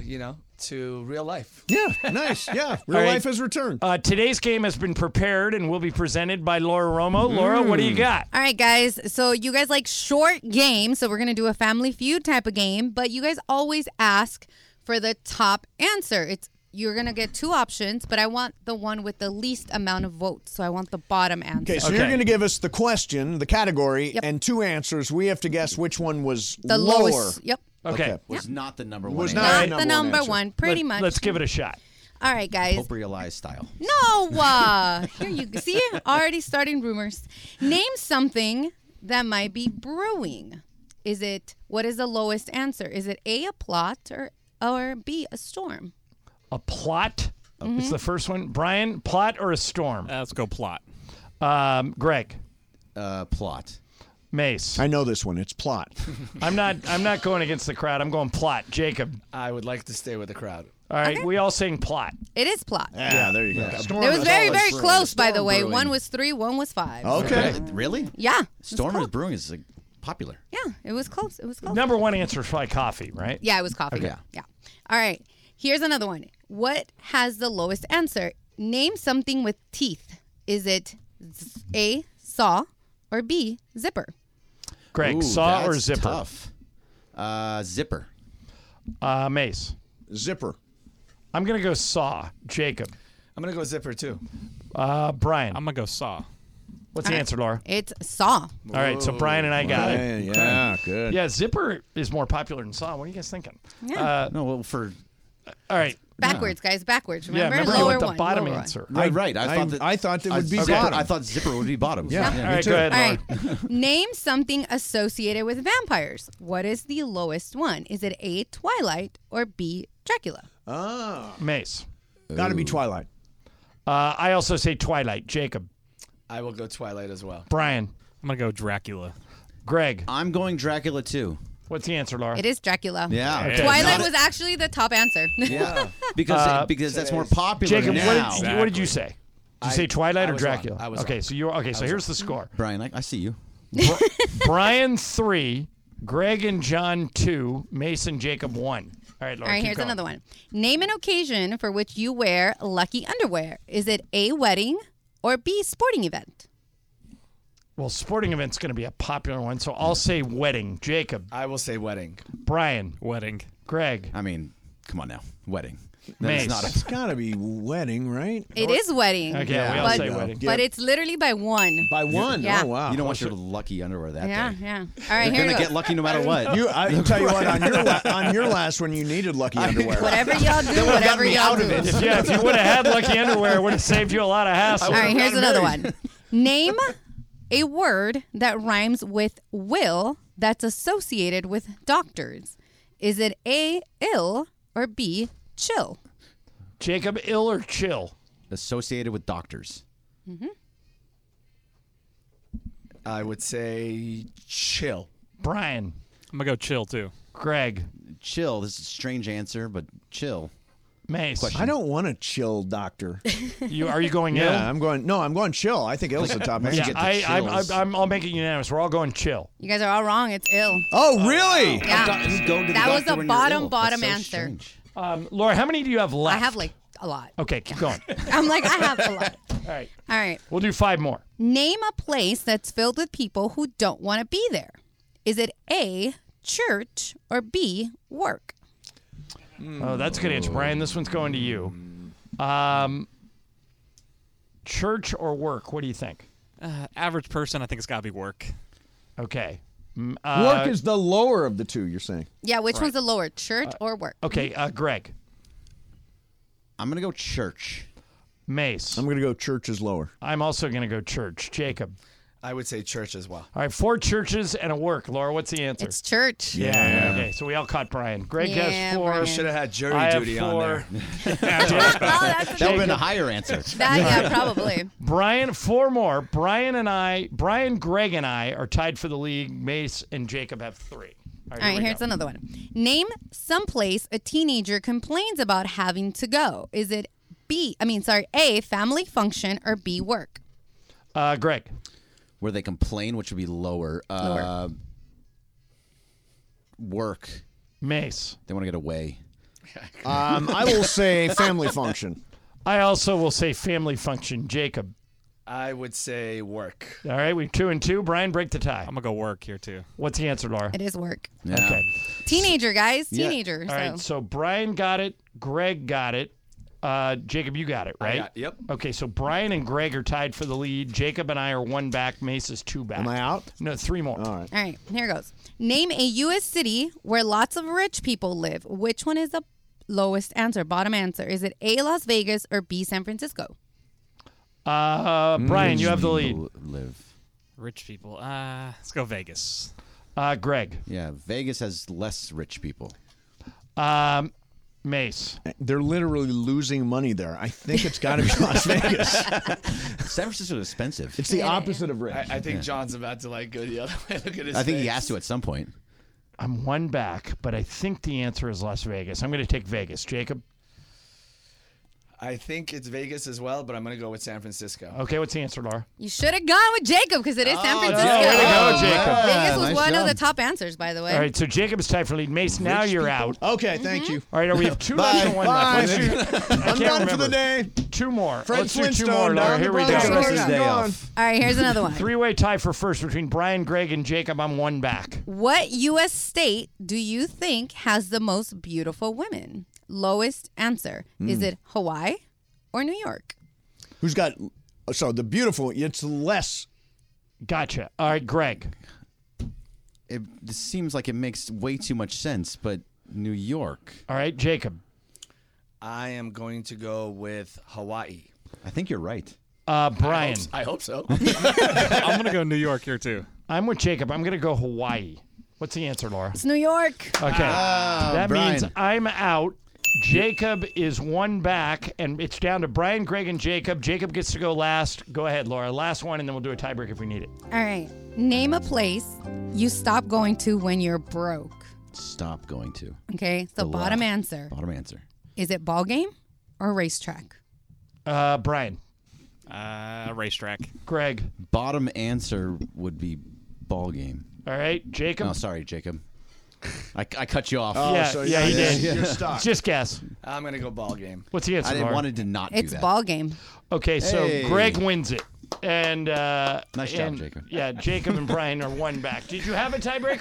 to real life. Yeah, nice. Yeah, real life has returned. Today's game has been prepared and will be presented by Laura Romo. Laura, what do you got? All right, guys. So you guys like short games, so we're going to do a Family Feud type of game, but you guys always ask for the top answer. You're going to get two options, but I want the one with the least amount of votes. So I want the bottom answer. Okay, so you're going to give us the question, the category, and two answers. We have to guess which one was the lower. Lowest. Yep. Okay. Was not the number one. Was answer. not the number one, pretty much. Let's give it a shot. All right, guys. Hope realized style. No. Here you go. See, already starting rumors. Name something that might be brewing. What is the lowest answer? Is it A, a plot, or B, a storm? A plot? It's the first one. Brian, plot or a storm? Let's go plot. Greg. Plot. Mace. I know this one. It's plot. I'm not going against the crowd. I'm going plot. Jacob. I would like to stay with the crowd. All right, we all saying plot. It is plot. Yeah, there you go. It was very, very close, by the way. Brewing. One was 3, one was 5. Okay. Really? Yeah. Stormers Brewing is popular. Yeah, it was close. Number one answer is probably coffee, right? Yeah, it was coffee. Okay. Yeah. All right. Here's another one. What has the lowest answer? Name something with teeth. Is it A, saw, or B, zipper? Greg, Ooh, saw or that's zipper? Tough. Zipper. Mace. Zipper. I'm going to go saw. Jacob. I'm going to go zipper, too. Brian. I'm going to go saw. What's the answer, Laura? It's saw. All right, so Brian and I got it. Yeah, good. Yeah, zipper is more popular than saw. What are you guys thinking? Yeah. All right. Backwards, guys. Backwards. Yeah, Remember? remember Lower the one. bottom lower answer. Right. I thought it would be zipper. bottom. I thought zipper would be bottom. Yeah. All right, go ahead, Laura. All right. Name something associated with vampires. What is the lowest one? Is it A, Twilight, or B, Dracula? Mace. Got to be Twilight. I also say Twilight. Jacob. I will go Twilight as well. Brian. I'm going to go Dracula. Greg. I'm going Dracula, too. What's the answer, Laura? It is Dracula. Yeah. Okay. Twilight was actually the top answer. Yeah. Because that's more popular Jacob, now. what did you say? Did you say Twilight or was Dracula? wrong. I was okay, wrong. so here's the score. Brian, I see you. Brian 3, Greg and John 2, Mason, Jacob 1. All right, Laura, All right, here's another one. Name an occasion for which you wear lucky underwear. Is it A, wedding, or B, sporting event? Well, sporting event's going to be a popular one, so I'll say wedding. Jacob. I will say wedding. Brian. Wedding. Greg. I mean, come on now. Wedding. Mace. It's got to be wedding, right? It is wedding. Okay, we all say wedding. But it's literally by one. By one? Yeah. Oh, wow. You don't want your lucky underwear that Yeah, day. yeah. All right, You're here going we to go. get lucky no matter what. I'll tell you what, on your last one, you needed lucky underwear. Whatever y'all do, whatever y'all do. If you would have had lucky underwear, it would have saved you a lot of hassle. All right, here's another one. Name a word that rhymes with will that's associated with doctors. Is it A, ill, or B, chill? Jacob, ill or chill? Associated with doctors. Mm-hmm. I would say chill. Brian. I'm going to go chill, too. Greg. Chill. This is a strange answer, but chill. Mace. Question. I don't want a chill doctor. Are you going ill? Yeah, I'm going chill. I think ill's the top answer. Yeah, I'll make it unanimous. We're all going chill. You guys are all wrong. It's ill. Oh, really? Yeah. That was the bottom so answer. Laura, how many do you have left? I have like a lot. Okay, keep going. I'm like, I have a lot. All right. All right. We'll do 5 more. Name a place that's filled with people who don't want to be there. Is it A, church, or B, work? Oh, that's a good answer, Brian. This one's going to you. Church or work? What do you think? Average person, I think it's got to be work. Okay. Work is the lower of the two, you're saying? Yeah, which one's the lower, church or work? Okay, Greg. I'm going to go church. Mace. I'm going to go church is lower. I'm also going to go church. Jacob. I would say church as well. All right, 4 churches and a work. Laura, what's the answer? It's church. Yeah. Okay, so we all caught Brian. Greg has 4. You should have had jury I duty have 4. on there. That would have been a higher answer. Yeah, probably. Brian, 4 more. Brian, Greg, and I are tied for the league. Mace and Jacob have 3. All right, here's another one. Name some place a teenager complains about having to go. Is it A, family function, or B, work? Greg. Where they complain, which would be lower. Work. Mace. They want to get away. I will say family function. I also will say family function. Jacob. I would say work. All right, we're 2 and 2. Brian, break the tie. I'm going to go work here, too. What's the answer, Laura? It is work. Yeah. Okay. Teenager, guys. Yeah. Teenager. All right, so Brian got it. Greg got it. Jacob, you got it, right? Yep. Okay, so Brian and Greg are tied for the lead. Jacob and I are 1 back. Mace is 2 back. Am I out? No, 3 more. All right. All right, here goes. Name a U.S. city where lots of rich people live. Which one is the lowest answer, bottom answer? Is it A, Las Vegas, or B, San Francisco? Brian, you have the lead. Live. Rich people. Let's go Vegas. Greg. Yeah, Vegas has less rich people. Mace. They're literally losing money there. I think it's got to be Las Vegas. San Francisco is expensive. It's the opposite of rich. I think John's about to go the other way. Look at his I think he face. has to at some point. I'm 1 back, but I think the answer is Las Vegas. I'm going to take Vegas. Jacob? I think it's Vegas as well, but I'm going to go with San Francisco. Okay, what's the answer, Laura? You should have gone with Jacob because it is San Francisco. way to go, Jacob. Vegas was Nice one of job. the top answers, by the way. All right, so Jacob is tied for lead. Mace, now you're out. Okay, thank you. All right, we have 2 left and 1 left. Let's do, I I'm can't done remember. for the day. 2 more. Fred Let's do 2 Flintstone more, Laura. down Here the we Bronx. go. Rest of his I'm day gone. off. All right, here's another one. 3-way tie for first between Brian, Greg, and Jacob. I'm 1 back. What U.S. state do you think has the most beautiful women? Lowest answer. Is it Hawaii or New York? Who's got? So the beautiful. It's less. Gotcha. All right, Greg. This seems like it makes way too much sense, but New York. All right, Jacob. I am going to go with Hawaii. I think you're right. Brian. I hope so. I'm going to go New York here, too. I'm with Jacob. I'm going to go Hawaii. What's the answer, Laura? It's New York. Okay. That Brian. means I'm out. Jacob is 1 back, and it's down to Brian, Greg, and Jacob. Jacob gets to go last. Go ahead, Laura. Last one, and then we'll do a tiebreak if we need it. All right. Name a place you stop going to when you're broke. Stop going to. Okay. So The bottom left. answer. Bottom answer. Is it ball game or racetrack? Brian. Racetrack. Greg. Bottom answer would be ball game. All right, Jacob. Oh, sorry, Jacob. I cut you off. Yeah, he did. You're stuck. Just guess. I'm going to go ball game. What's the answer, I Laura? wanted to not do It's that. ball game. Okay, so Hey. Greg wins it. And Nice job, and, Jacob. Yeah, Jacob and Brian are 1 back. Did you have a tiebreaker?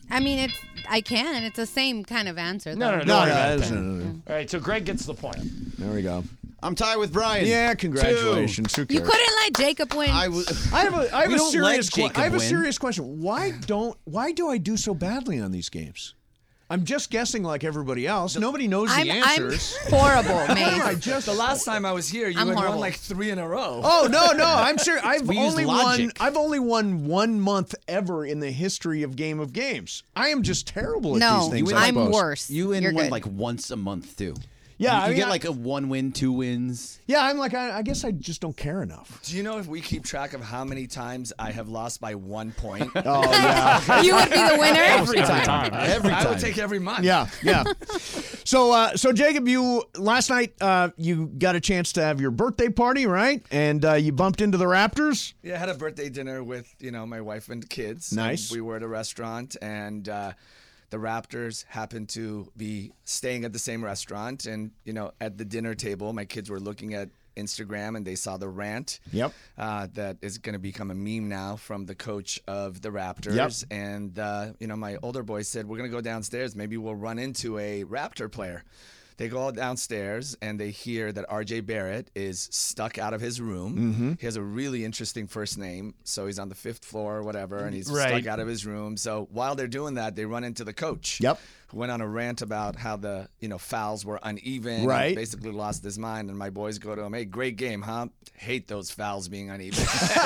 I mean, I can. It's the same kind of answer. Though. No. All right, so Greg gets the point. There we go. I'm tied with Brian. Yeah, congratulations. Who You cares? couldn't let Jacob win. I have We a don't serious let Jacob win. serious question. Why do I do so badly on these games? I'm just guessing like everybody else. Nobody knows the answers. I'm horrible, mate. The last time I was here, you I'm had horrible. won like 3 in a row. Oh no, I'm serious. I've We use logic. only won 1 month ever in the history of Game of Games. I am just terrible at No, these things. I'm suppose. worse. You win You're one good. like once a month too. Yeah, you I get mean, like a 1 win, 2 wins. Yeah, I'm like I guess I just don't care enough. Do you know if we keep track of how many times I have lost by 1 point? Oh yeah. You would be the winner. Every time. I would take every month. Yeah. So Jacob, you last night you got a chance to have your birthday party, right? And you bumped into the Raptors. Yeah, I had a birthday dinner with, my wife and kids. Nice. And we were at a restaurant, and the Raptors happened to be staying at the same restaurant. And, at the dinner table, my kids were looking at Instagram, and they saw the rant. Yep. That is going to become a meme now from the coach of the Raptors. Yep. And, my older boy said, we're going to go downstairs. Maybe we'll run into a Raptor player. They go downstairs, and they hear that R.J. Barrett is stuck out of his room. Mm-hmm. He has a really interesting first name, so he's on the 5th floor or whatever, and he's Right. stuck out of his room. So while they're doing that, they run into the coach. Yep. Who went on a rant about how the fouls were uneven. Right. And basically lost his mind, and my boys go to him, hey, great game, huh? Hate those fouls being uneven.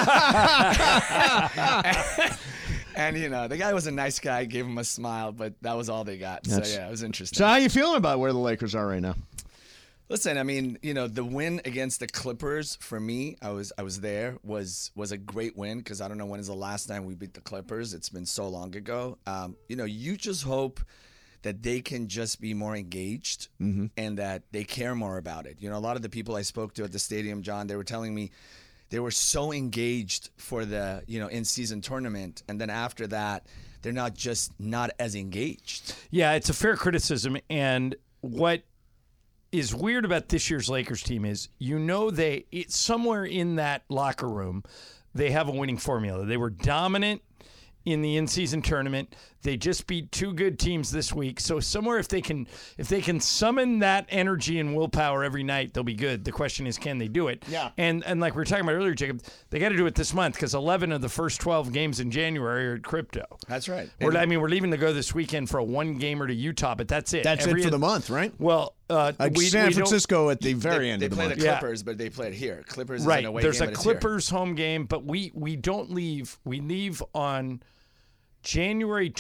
And, the guy was a nice guy, gave him a smile, but that was all they got. So, yeah, it was interesting. So how you feeling about where the Lakers are right now? Listen, I mean, the win against the Clippers, for me, I was there, was a great win because I don't know when is the last time we beat the Clippers. It's been so long ago. You just hope that they can just be more engaged and that they care more about it. A lot of the people I spoke to at the stadium, John, they were telling me they were so engaged for the, in-season tournament. And then after that, they're not as engaged. Yeah, it's a fair criticism. And what is weird about this year's Lakers team is, it's somewhere in that locker room, they have a winning formula. They were dominant in the in-season tournament. They just beat 2 good teams this week. So somewhere if they can summon that energy and willpower every night, they'll be good. The question is, can they do it? Yeah. And like we were talking about earlier, Jacob, they got to do it this month because 11 of the first 12 games in January are at Crypto. That's right. We're leaving to go this weekend for a 1-gamer to Utah, but that's it. That's it for the month, right? Well, San Francisco at the very end they of the play month. the Clippers, but they play it here. Clippers right. is an away There's game, a but it's here. Clippers home game, but we don't leave. We leave on January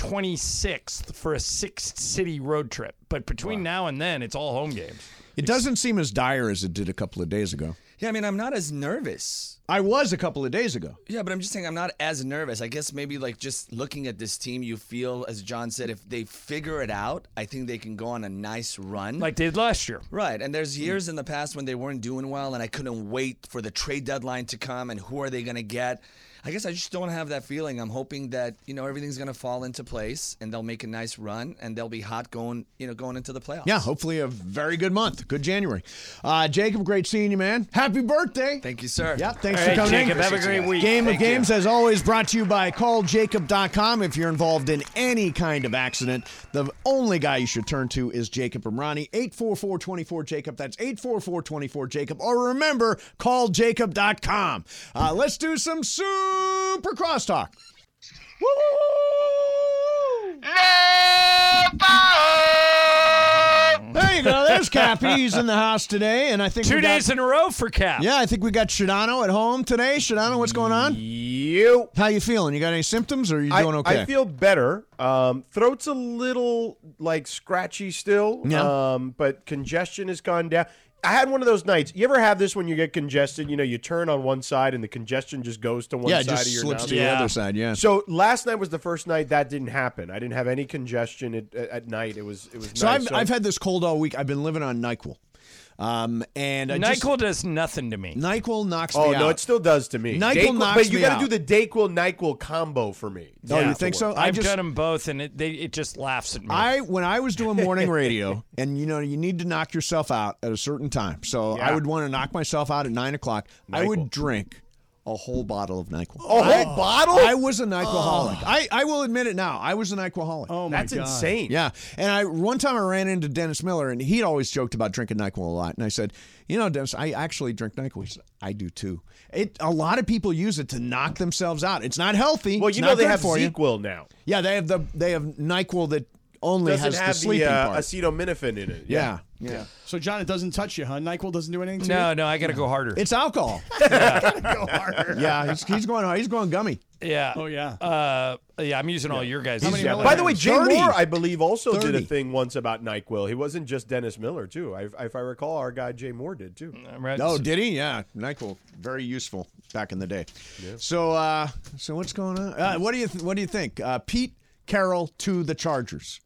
26th for a 6-city road trip. But between now and then, it's all home games. It doesn't seem as dire as it did a couple of days ago. Yeah, I mean, I'm not as nervous. I was a couple of days ago. Yeah, but I'm just saying I'm not as nervous. I guess maybe like just looking at this team, you feel, as John said, if they figure it out, I think they can go on a nice run. Like they did last year. Right, and there's years in the past when they weren't doing well, and I couldn't wait for the trade deadline to come, and who are they going to get? I guess I just don't have that feeling. I'm hoping that, everything's going to fall into place and they'll make a nice run and they'll be hot going into the playoffs. Yeah, hopefully a very good month. Good January. Jacob, great seeing you, man. Happy birthday. Thank you, sir. Yeah, thanks All for right, coming Jacob, in. have a great week. Game Thank of Games, as always, brought to you by calljacob.com. If you're involved in any kind of accident, the only guy you should turn to is Jacob Imrani. 844-24-JACOB. That's 844-24-JACOB. Or remember, calljacob.com. Let's do some super crosstalk. Woo! There you go. There's Cappy. He's in the house today, and I think 2 days in a row for Cap. Yeah, I think we got Shadano at home today. Shadano, what's going on? You. How you feeling? You got any symptoms, or are you doing okay? I feel better. Throat's a little scratchy still. Yeah. But congestion has gone down. I had one of those nights. You ever have this when you get congested? You turn on one side and the congestion just goes to one side of your just slips mouth. to the other side. Yeah. So last night was the first night that didn't happen. I didn't have any congestion at night. It was So nice. I've had this cold all week. I've been living on NyQuil. And NyQuil does nothing to me. NyQuil knocks me Oh, out. no, it still does to me. NyQuil knocks but you me got out. to do the DayQuil-NyQuil combo for me. Oh, you think so? I've done them both, and it just laughs at me. When I was doing morning radio, and you need to knock yourself out at a certain time. So I would want to knock myself out at 9 o'clock. I would drink a whole bottle of NyQuil. A whole bottle? I was a NyQuilholic. I will admit it now. I was a NyQuilholic. Oh, my That's God. insane. Yeah. And one time I ran into Dennis Miller, and he'd always joked about drinking NyQuil a lot. And I said, Dennis, I actually drink NyQuil. He said, I do too. A lot of people use it to knock themselves out. It's not healthy. Well, It's you not know they good have for you. ZQL now. Yeah, they have NyQuil that only Doesn't has have the sleeping part. acetaminophen in it. Yeah. So, John, it doesn't touch you, huh? NyQuil doesn't do anything to you? No, I got to go harder. It's alcohol. Go harder. Yeah, he's going. He's going gummy. Yeah. Oh, yeah. I'm using all your guys. By the way, Jay 30. Moore, I believe, also did a 30. thing once about NyQuil. He wasn't just Dennis Miller, too. If I recall, our guy Jay Moore did, too. Oh, did he? Yeah, NyQuil, very useful back in the day. Yeah. So what's going on? What do you think? Pete Carroll to the Chargers.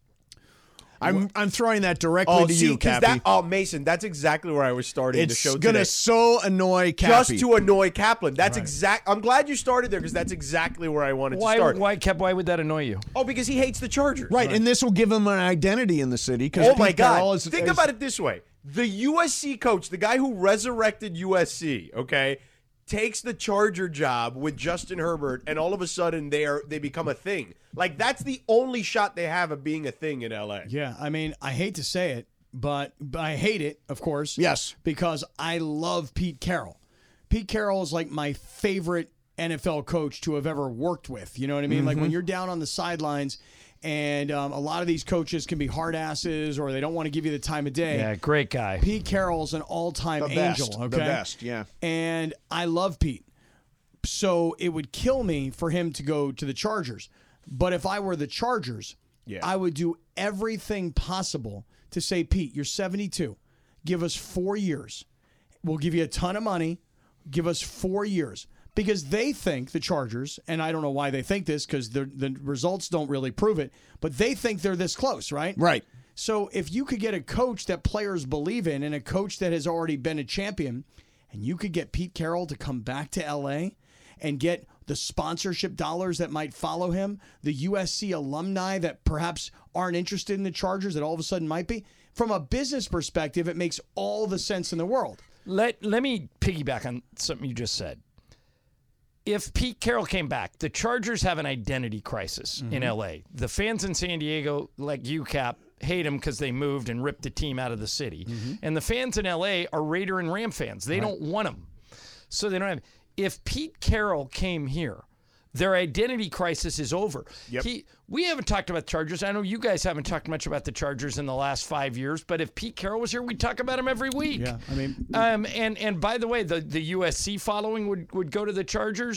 I'm throwing that directly to you, Cappy. Mason, that's exactly where I was starting the show It's today. gonna so annoy Cappy. Just to annoy Kaplan. That's I'm glad you started there because that's exactly where I wanted to start. Why would that annoy you? Oh, because he hates the Chargers. Right, and this will give him an identity in the city. Oh my God! Think about it this way: the USC coach, the guy who resurrected USC, okay, takes the Charger job with Justin Herbert, and all of a sudden they become a thing. Like, that's the only shot they have of being a thing in LA. Yeah, I mean, I hate to say it, but I hate it, of course. Yes. Because I love Pete Carroll. Pete Carroll is like my favorite NFL coach to have ever worked with. You know what I mean? Like when you're down on the sidelines and a lot of these coaches can be hard asses or they don't want to give you the time of day. Yeah, great guy. Pete Carroll's an all-time angel. Okay? The best, yeah. And I love Pete. So it would kill me for him to go to the Chargers. But if I were the Chargers, I would do everything possible to say, Pete, you're 72. Give us 4 years. We'll give you a ton of money. Give us 4 years. Because they think, the Chargers, and I don't know why they think this because the results don't really prove it, but they think they're this close, right? Right. So if you could get a coach that players believe in and a coach that has already been a champion, and you could get Pete Carroll to come back to L.A. and get the sponsorship dollars that might follow him, the USC alumni that perhaps aren't interested in the Chargers that all of a sudden might be, from a business perspective, it makes all the sense in the world. Let me piggyback on something you just said. If Pete Carroll came back, the Chargers have an identity crisis in L.A. The fans in San Diego, like you, Cap, hate him because they moved and ripped the team out of the city. And the fans in L.A. are Raider and Ram fans. They don't want him. So they don't have... If Pete Carroll came here, their identity crisis is over. Yep. We haven't talked about the Chargers. I know you guys haven't talked much about the Chargers in the last 5 years, but if Pete Carroll was here, we'd talk about him every week. Yeah, I mean... and by the way, the USC following would go to the Chargers.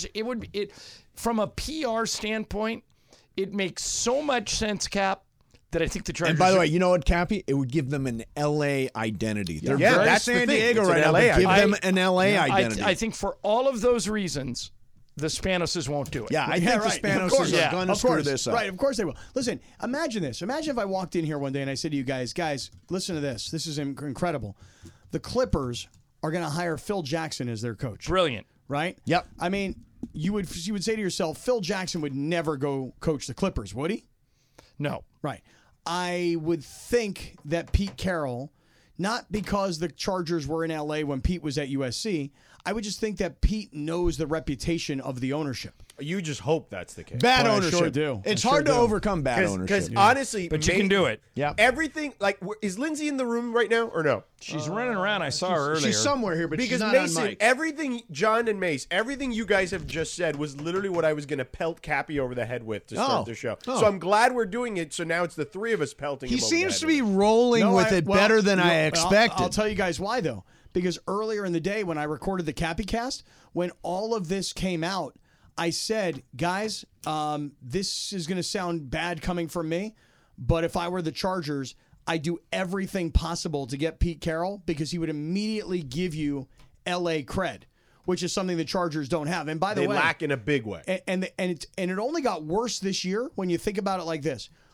From a PR standpoint, it makes so much sense, Cap, that I think the Chargers... And by the way, you know what, Cappy? It would give them an L.A. identity. They're Yeah, very that's the San thing. Diego It's an right now, LA but give identity. them an L.A. identity. I think for all of those reasons, the Spanoses won't do it. Yeah, I think the Spanoses are going to screw this up. Right, of course they will. Listen, imagine this. Imagine if I walked in here one day and I said to you guys, listen to this. This is incredible. The Clippers are going to hire Phil Jackson as their coach. Brilliant. Right? Yep. I mean, you would say to yourself, Phil Jackson would never go coach the Clippers, would he? No. Right. I would think that Pete Carroll, not because the Chargers were in L.A. when Pete was at USC, I would just think that Pete knows the reputation of the ownership. You just hope that's the case. Bad Boy, I ownership. sure do. It's I hard sure to do. overcome bad ownership. Because honestly, But you can do it. Yeah. Everything, like, is Lindsay in the room right now or no? She's running around. I saw her earlier. She's somewhere here, but Because she's not Mason, on mic. everything, John and Mace, everything you guys have just said was literally what I was going to pelt Cappy over the head with to start the show. Oh. So I'm glad we're doing it. So now it's the three of us pelting He him over the seems head to with be it. rolling with it better than I expected. I'll tell you guys why, though. Because earlier in the day when I recorded the Cappy Cast, when all of this came out, I said, guys, this is going to sound bad coming from me, but if I were the Chargers, I'd do everything possible to get Pete Carroll because he would immediately give you L.A. cred, which is something the Chargers don't have. And by the They way, lack in a big way. and it only got worse this year when you think about it like this.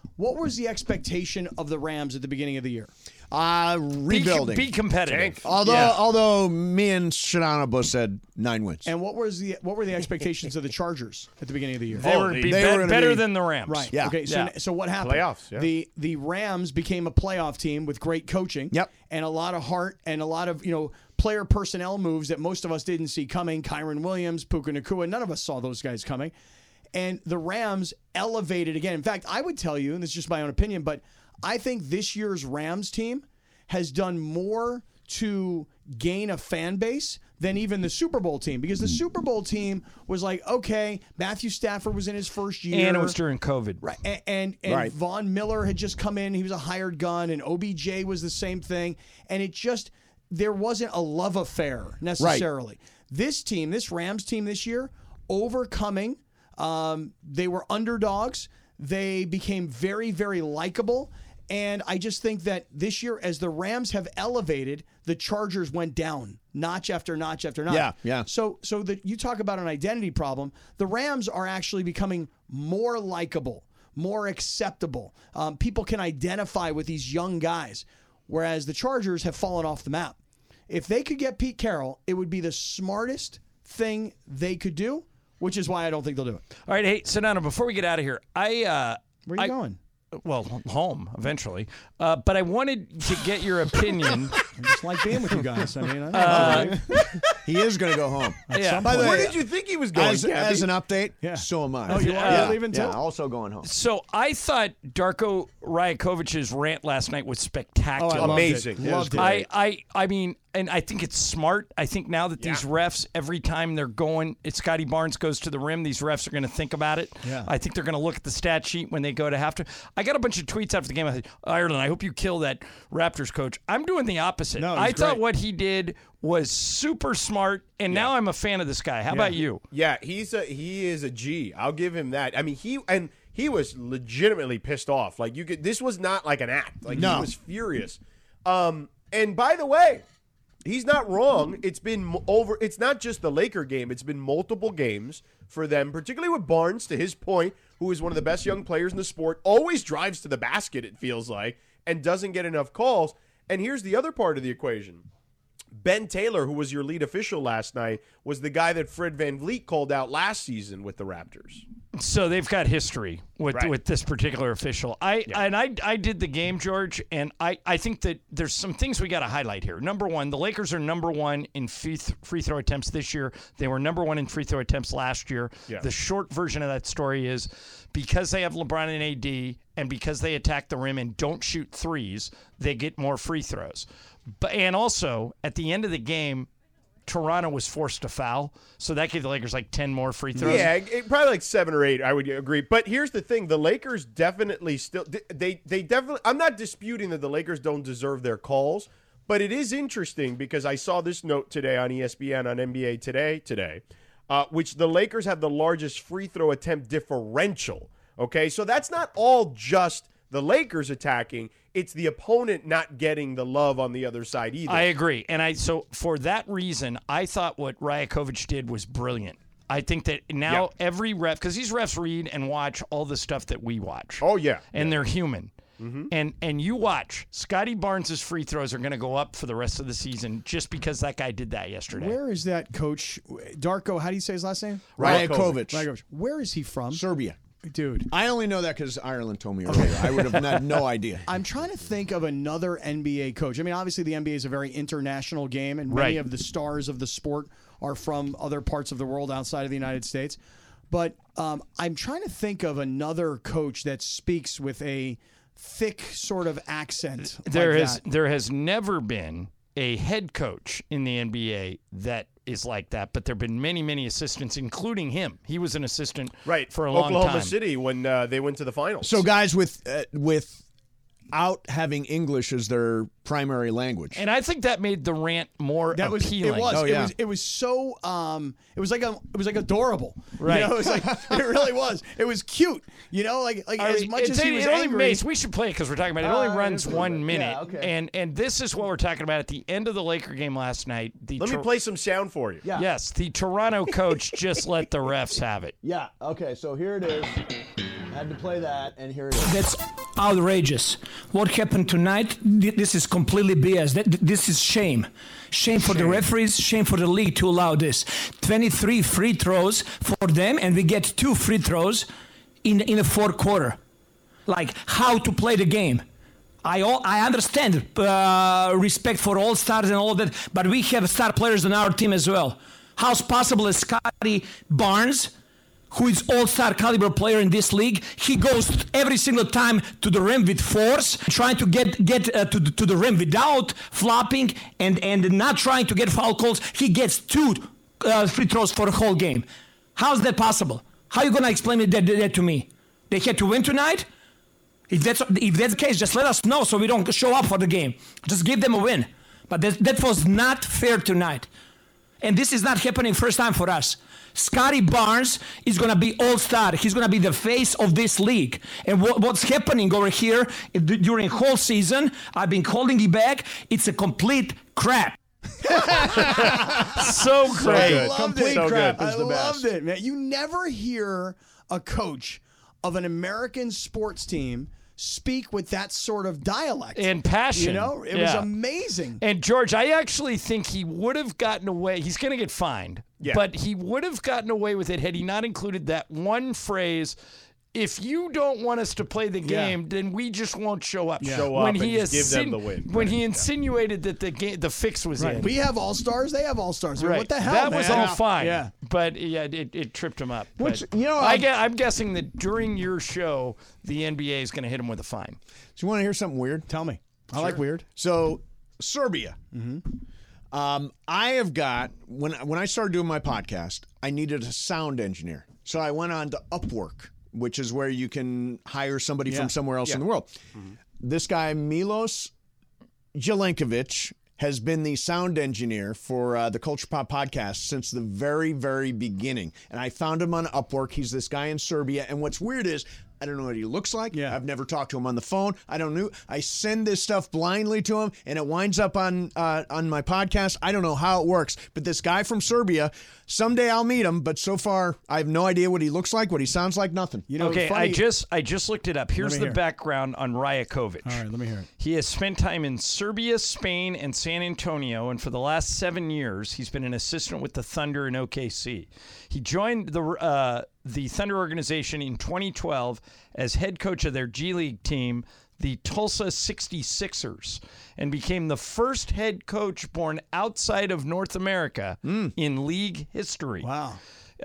What was the expectation of the Rams at the beginning of the year? Rebuilding. Be competitive. Although me and Shadana both said 9 wins. And what were the expectations of the Chargers at the beginning of the year? They were better than the Rams. Right. Yeah. Okay. So what happened? Playoffs, yeah. The Rams became a playoff team with great coaching. Yep. And a lot of heart and a lot of player personnel moves that most of us didn't see coming. Kyron Williams, Puka Nacua, none of us saw those guys coming. And the Rams elevated again. In fact, I would tell you, and this is just my own opinion, but I think this year's Rams team has done more to gain a fan base than even the Super Bowl team, because the Super Bowl team was like, okay, Matthew Stafford was in his first year. And it was during COVID. Right. And Von Miller had just come in. He was a hired gun, and OBJ was the same thing. And there wasn't a love affair necessarily. Right. This Rams team this year, overcoming, they were underdogs. They became very, very likable. And I just think that this year, as the Rams have elevated, the Chargers went down notch after notch after notch. Yeah. So you talk about an identity problem. The Rams are actually becoming more likable, more acceptable. People can identify with these young guys, whereas the Chargers have fallen off the map. If they could get Pete Carroll, it would be the smartest thing they could do, which is why I don't think they'll do it. All right, hey, Sedano, before we get out of here, where are you going? Well, home eventually. But I wanted to get your opinion. I just like being with you guys. I mean, he is going to go home. Yeah. By the way, where did you think he was going? As an update, so am I. Oh, you are leaving too? Yeah, also going home. So I thought Darko Rajakovic's rant last night was spectacular. Oh, amazing. Loved it. I mean, and I think it's smart. I think now that these refs, every time they're going, Scotty Barnes goes to the rim, these refs are going to think about it. Yeah. I think they're going to look at the stat sheet when they go to halftime. I got a bunch of tweets after the game. I said, Ireland, I hope you kill that Raptors coach. I'm doing the opposite. No, I thought great. what he did was super smart, and now I'm a fan of this guy. How about you? Yeah, he is a G. I'll give him that. I mean, he was legitimately pissed off. Like this was not like an act. Like he was furious. And by the way, he's not wrong. It's been over. It's not just the Laker game. It's been multiple games for them, particularly with Barnes, to his point, who is one of the best young players in the sport, always drives to the basket, it feels like, and doesn't get enough calls. And here's the other part of the equation. Ben Taylor, who was your lead official last night, was the guy that Fred VanVleet called out last season with the Raptors. So they've got history with this particular official. I did the game, George, and I think that there's some things we got to highlight here. Number one, the Lakers are number one in free throw attempts this year. They were number one in free throw attempts last year. Yeah. The short version of that story is because they have LeBron and AD, and because they attack the rim and don't shoot threes, they get more free throws. And also, at the end of the game, Toronto was forced to foul, so that gave the Lakers like 10 more free throws. Yeah, probably like 7 or 8, I would agree. But here's the thing. The Lakers definitely still – they definitely – I'm not disputing that the Lakers don't deserve their calls, but it is interesting because I saw this note today on ESPN on NBA Today, which the Lakers have the largest free throw attempt differential. Okay, so that's not all just the Lakers attacking. It's the opponent not getting the love on the other side either. I agree. And so for that reason, I thought what Rajakovic did was brilliant. I think that now every ref, because these refs read and watch all the stuff that we watch. Oh, yeah. And they're human. Mm-hmm. And you watch, Scotty Barnes' free throws are going to go up for the rest of the season just because that guy did that yesterday. Where is that coach? Darko, how do you say his last name? Rajakovic. Where is he from? Serbia. Dude. I only know that because Ireland told me earlier. I would have had no idea. I'm trying to think of another NBA coach. I mean, obviously the NBA is a very international game, and many of the stars of the sport are from other parts of the world outside of the United States. But I'm trying to think of another coach that speaks with a thick sort of accent. There has never been a head coach in the NBA that is like that, but there have been many, many assistants, including him. He was an assistant for a long time. Oklahoma City when they went to the finals. So guys without having English as their primary language. And I think that made the rant more appealing. It was. Oh, yeah. It was so. It was like adorable. Right. You know, it was like it really was. It was cute. You know, like as much as he was angry. We should play it because we're talking about it. It only runs 1 minute. Yeah, okay. And this is what we're talking about at the end of the Laker game last night. Let me play some sound for you. Yeah. Yes, the Toronto coach just let the refs have it. Yeah. Okay. So here it is. Had to play that, and here it is. That's outrageous. What happened tonight, this is completely BS. This is shame. Shame for the referees, shame for the league to allow this. 23 free throws for them, and we get 2 free throws in the fourth quarter. Like, how to play the game. I understand respect for all stars and all that, but we have star players on our team as well. How's possible that Scotty Barnes, who is all-star caliber player in this league, he goes every single time to the rim with force, trying to get to the rim without flopping and not trying to get foul calls. He gets 2 free throws for the whole game. How's that possible? How are you going to explain that to me? They had to win tonight? If that's the case, just let us know so we don't show up for the game. Just give them a win. But that was not fair tonight. And this is not happening first time for us. Scotty Barnes is going to be all-star. He's going to be the face of this league. And what's happening over here during whole season, I've been calling it back, it's a complete crap. So great. Complete So crap. good. I loved it, man. You never hear a coach of an American sports team speak with that sort of dialect and passion. You know, it was amazing. And George, I actually think he would have gotten away. He's going to get fined, but he would have gotten away with it had he not included that one phrase. If you don't want us to play the game, then we just won't show up. Show up and just give them the win. When he insinuated that the fix was in. We have all-stars. They have all-stars. Right. What the hell, That man? was all fine. Yeah. But it tripped him up. Which, But you know, I'm guessing that during your show, the NBA is going to hit him with a fine. Do you want to hear something weird? Tell me. I like weird. So, Serbia. I have got, when I started doing my podcast, I needed a sound engineer. So I went on to Upwork, which is where you can hire somebody from somewhere else in the world. This guy, Milos Jelenkovic, has been the sound engineer for the Culture Pop podcast since the very, very beginning. And I found him on Upwork. He's this guy in Serbia. And what's weird is, I don't know what he looks like. I've never talked to him on the phone. I don't know. I send this stuff blindly to him, and it winds up on my podcast. I don't know how it works. But this guy from Serbia, someday I'll meet him. But so far, I have no idea what he looks like, what he sounds like, nothing. You know, Okay, funny- I just looked it up. Here's the background on Rajakovic. All right, let me hear it. He has spent time in Serbia, Spain, and San Antonio, and for the last 7 years, he's been an assistant with the Thunder in OKC. He joined the Thunder organization in 2012 as head coach of their G League team, the Tulsa 66ers, and became the first head coach born outside of North America in league history. Wow.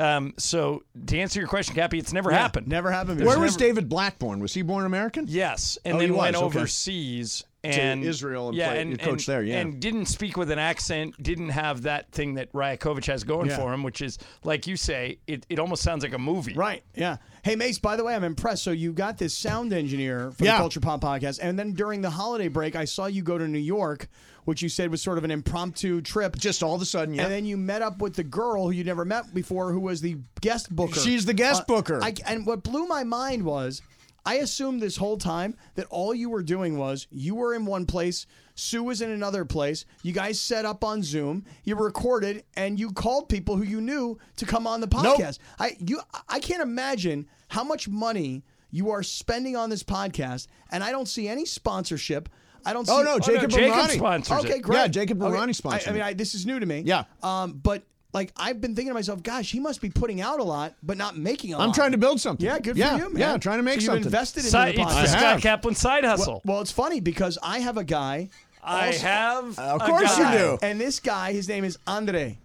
So to answer your question, Cappy, it's never happened. Never happened. Where was David Black born? Was he born American? Yes, and Oh, then he went was, okay. overseas and Israel and coached there, and didn't speak with an accent, didn't have that thing that Rajakovic has going for him, which is, like you say, it almost sounds like a movie. Right, yeah. Hey, Mace, by the way, I'm impressed. So you got this sound engineer for the Culture Pop podcast, and then during the holiday break, I saw you go to New York, which you said was sort of an impromptu trip. Just all of a sudden, And then you met up with the girl who you never met before, who was the guest booker. She's the guest booker. And what blew my mind was, I assumed this whole time that all you were doing was you were in one place, Sue was in another place. You guys set up on Zoom, you recorded, and you called people who you knew to come on the podcast. I can't imagine how much money you are spending on this podcast, and I don't see any sponsorship. I don't see. Oh, no, Jacob Barani sponsors Okay, it. great. Yeah, Jacob Barani sponsors I mean, it. this is new to me. Yeah. But like I've been thinking to myself, gosh, he must be putting out a lot, but not making a lot. I'm trying to build something. Yeah, good for you, man. Yeah, trying to make so something. You've invested in Side, the it's podcast. the Scott Kaplan side hustle. Well, it's funny because I have a guy. I have Of a course guy. you do. And this guy, his name is Andre.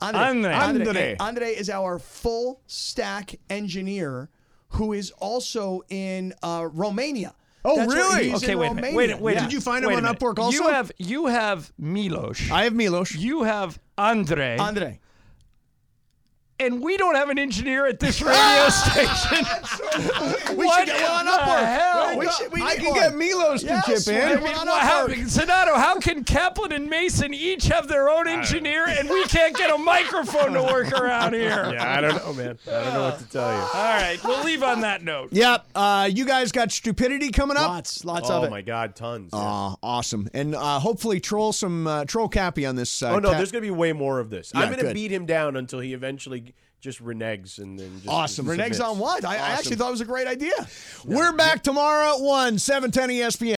Andre. Andre is our full stack engineer who is also in Romania. Oh, That's where really? he's Okay, in wait a minute. Romania. Wait. Yeah. Did you find him Wait a on minute. Upwork also? You have Milos. I have Milos. You have Andre. Andre. And we don't have an engineer at this radio station. We What should get one on in the Upwork. hell? We I need can one. get Milos to Yes, chip we in. need one on How, Upwork. Sonato, how can Kaplan and Mason each have their own engineer and we can't get a microphone to work around here? Yeah, I don't know, man. I don't know what to tell you. All right, we'll leave on that note. Yep. You guys got stupidity coming up? Lots of it. Oh my God, tons. Awesome. And hopefully troll Cappy on this. Oh no, there's gonna be way more of this. I'm Yeah, gonna good. beat him down until he eventually just reneges and then just Awesome. Reneges on what? I actually thought it was a great idea. We're back tomorrow at 1, 710 ESPN.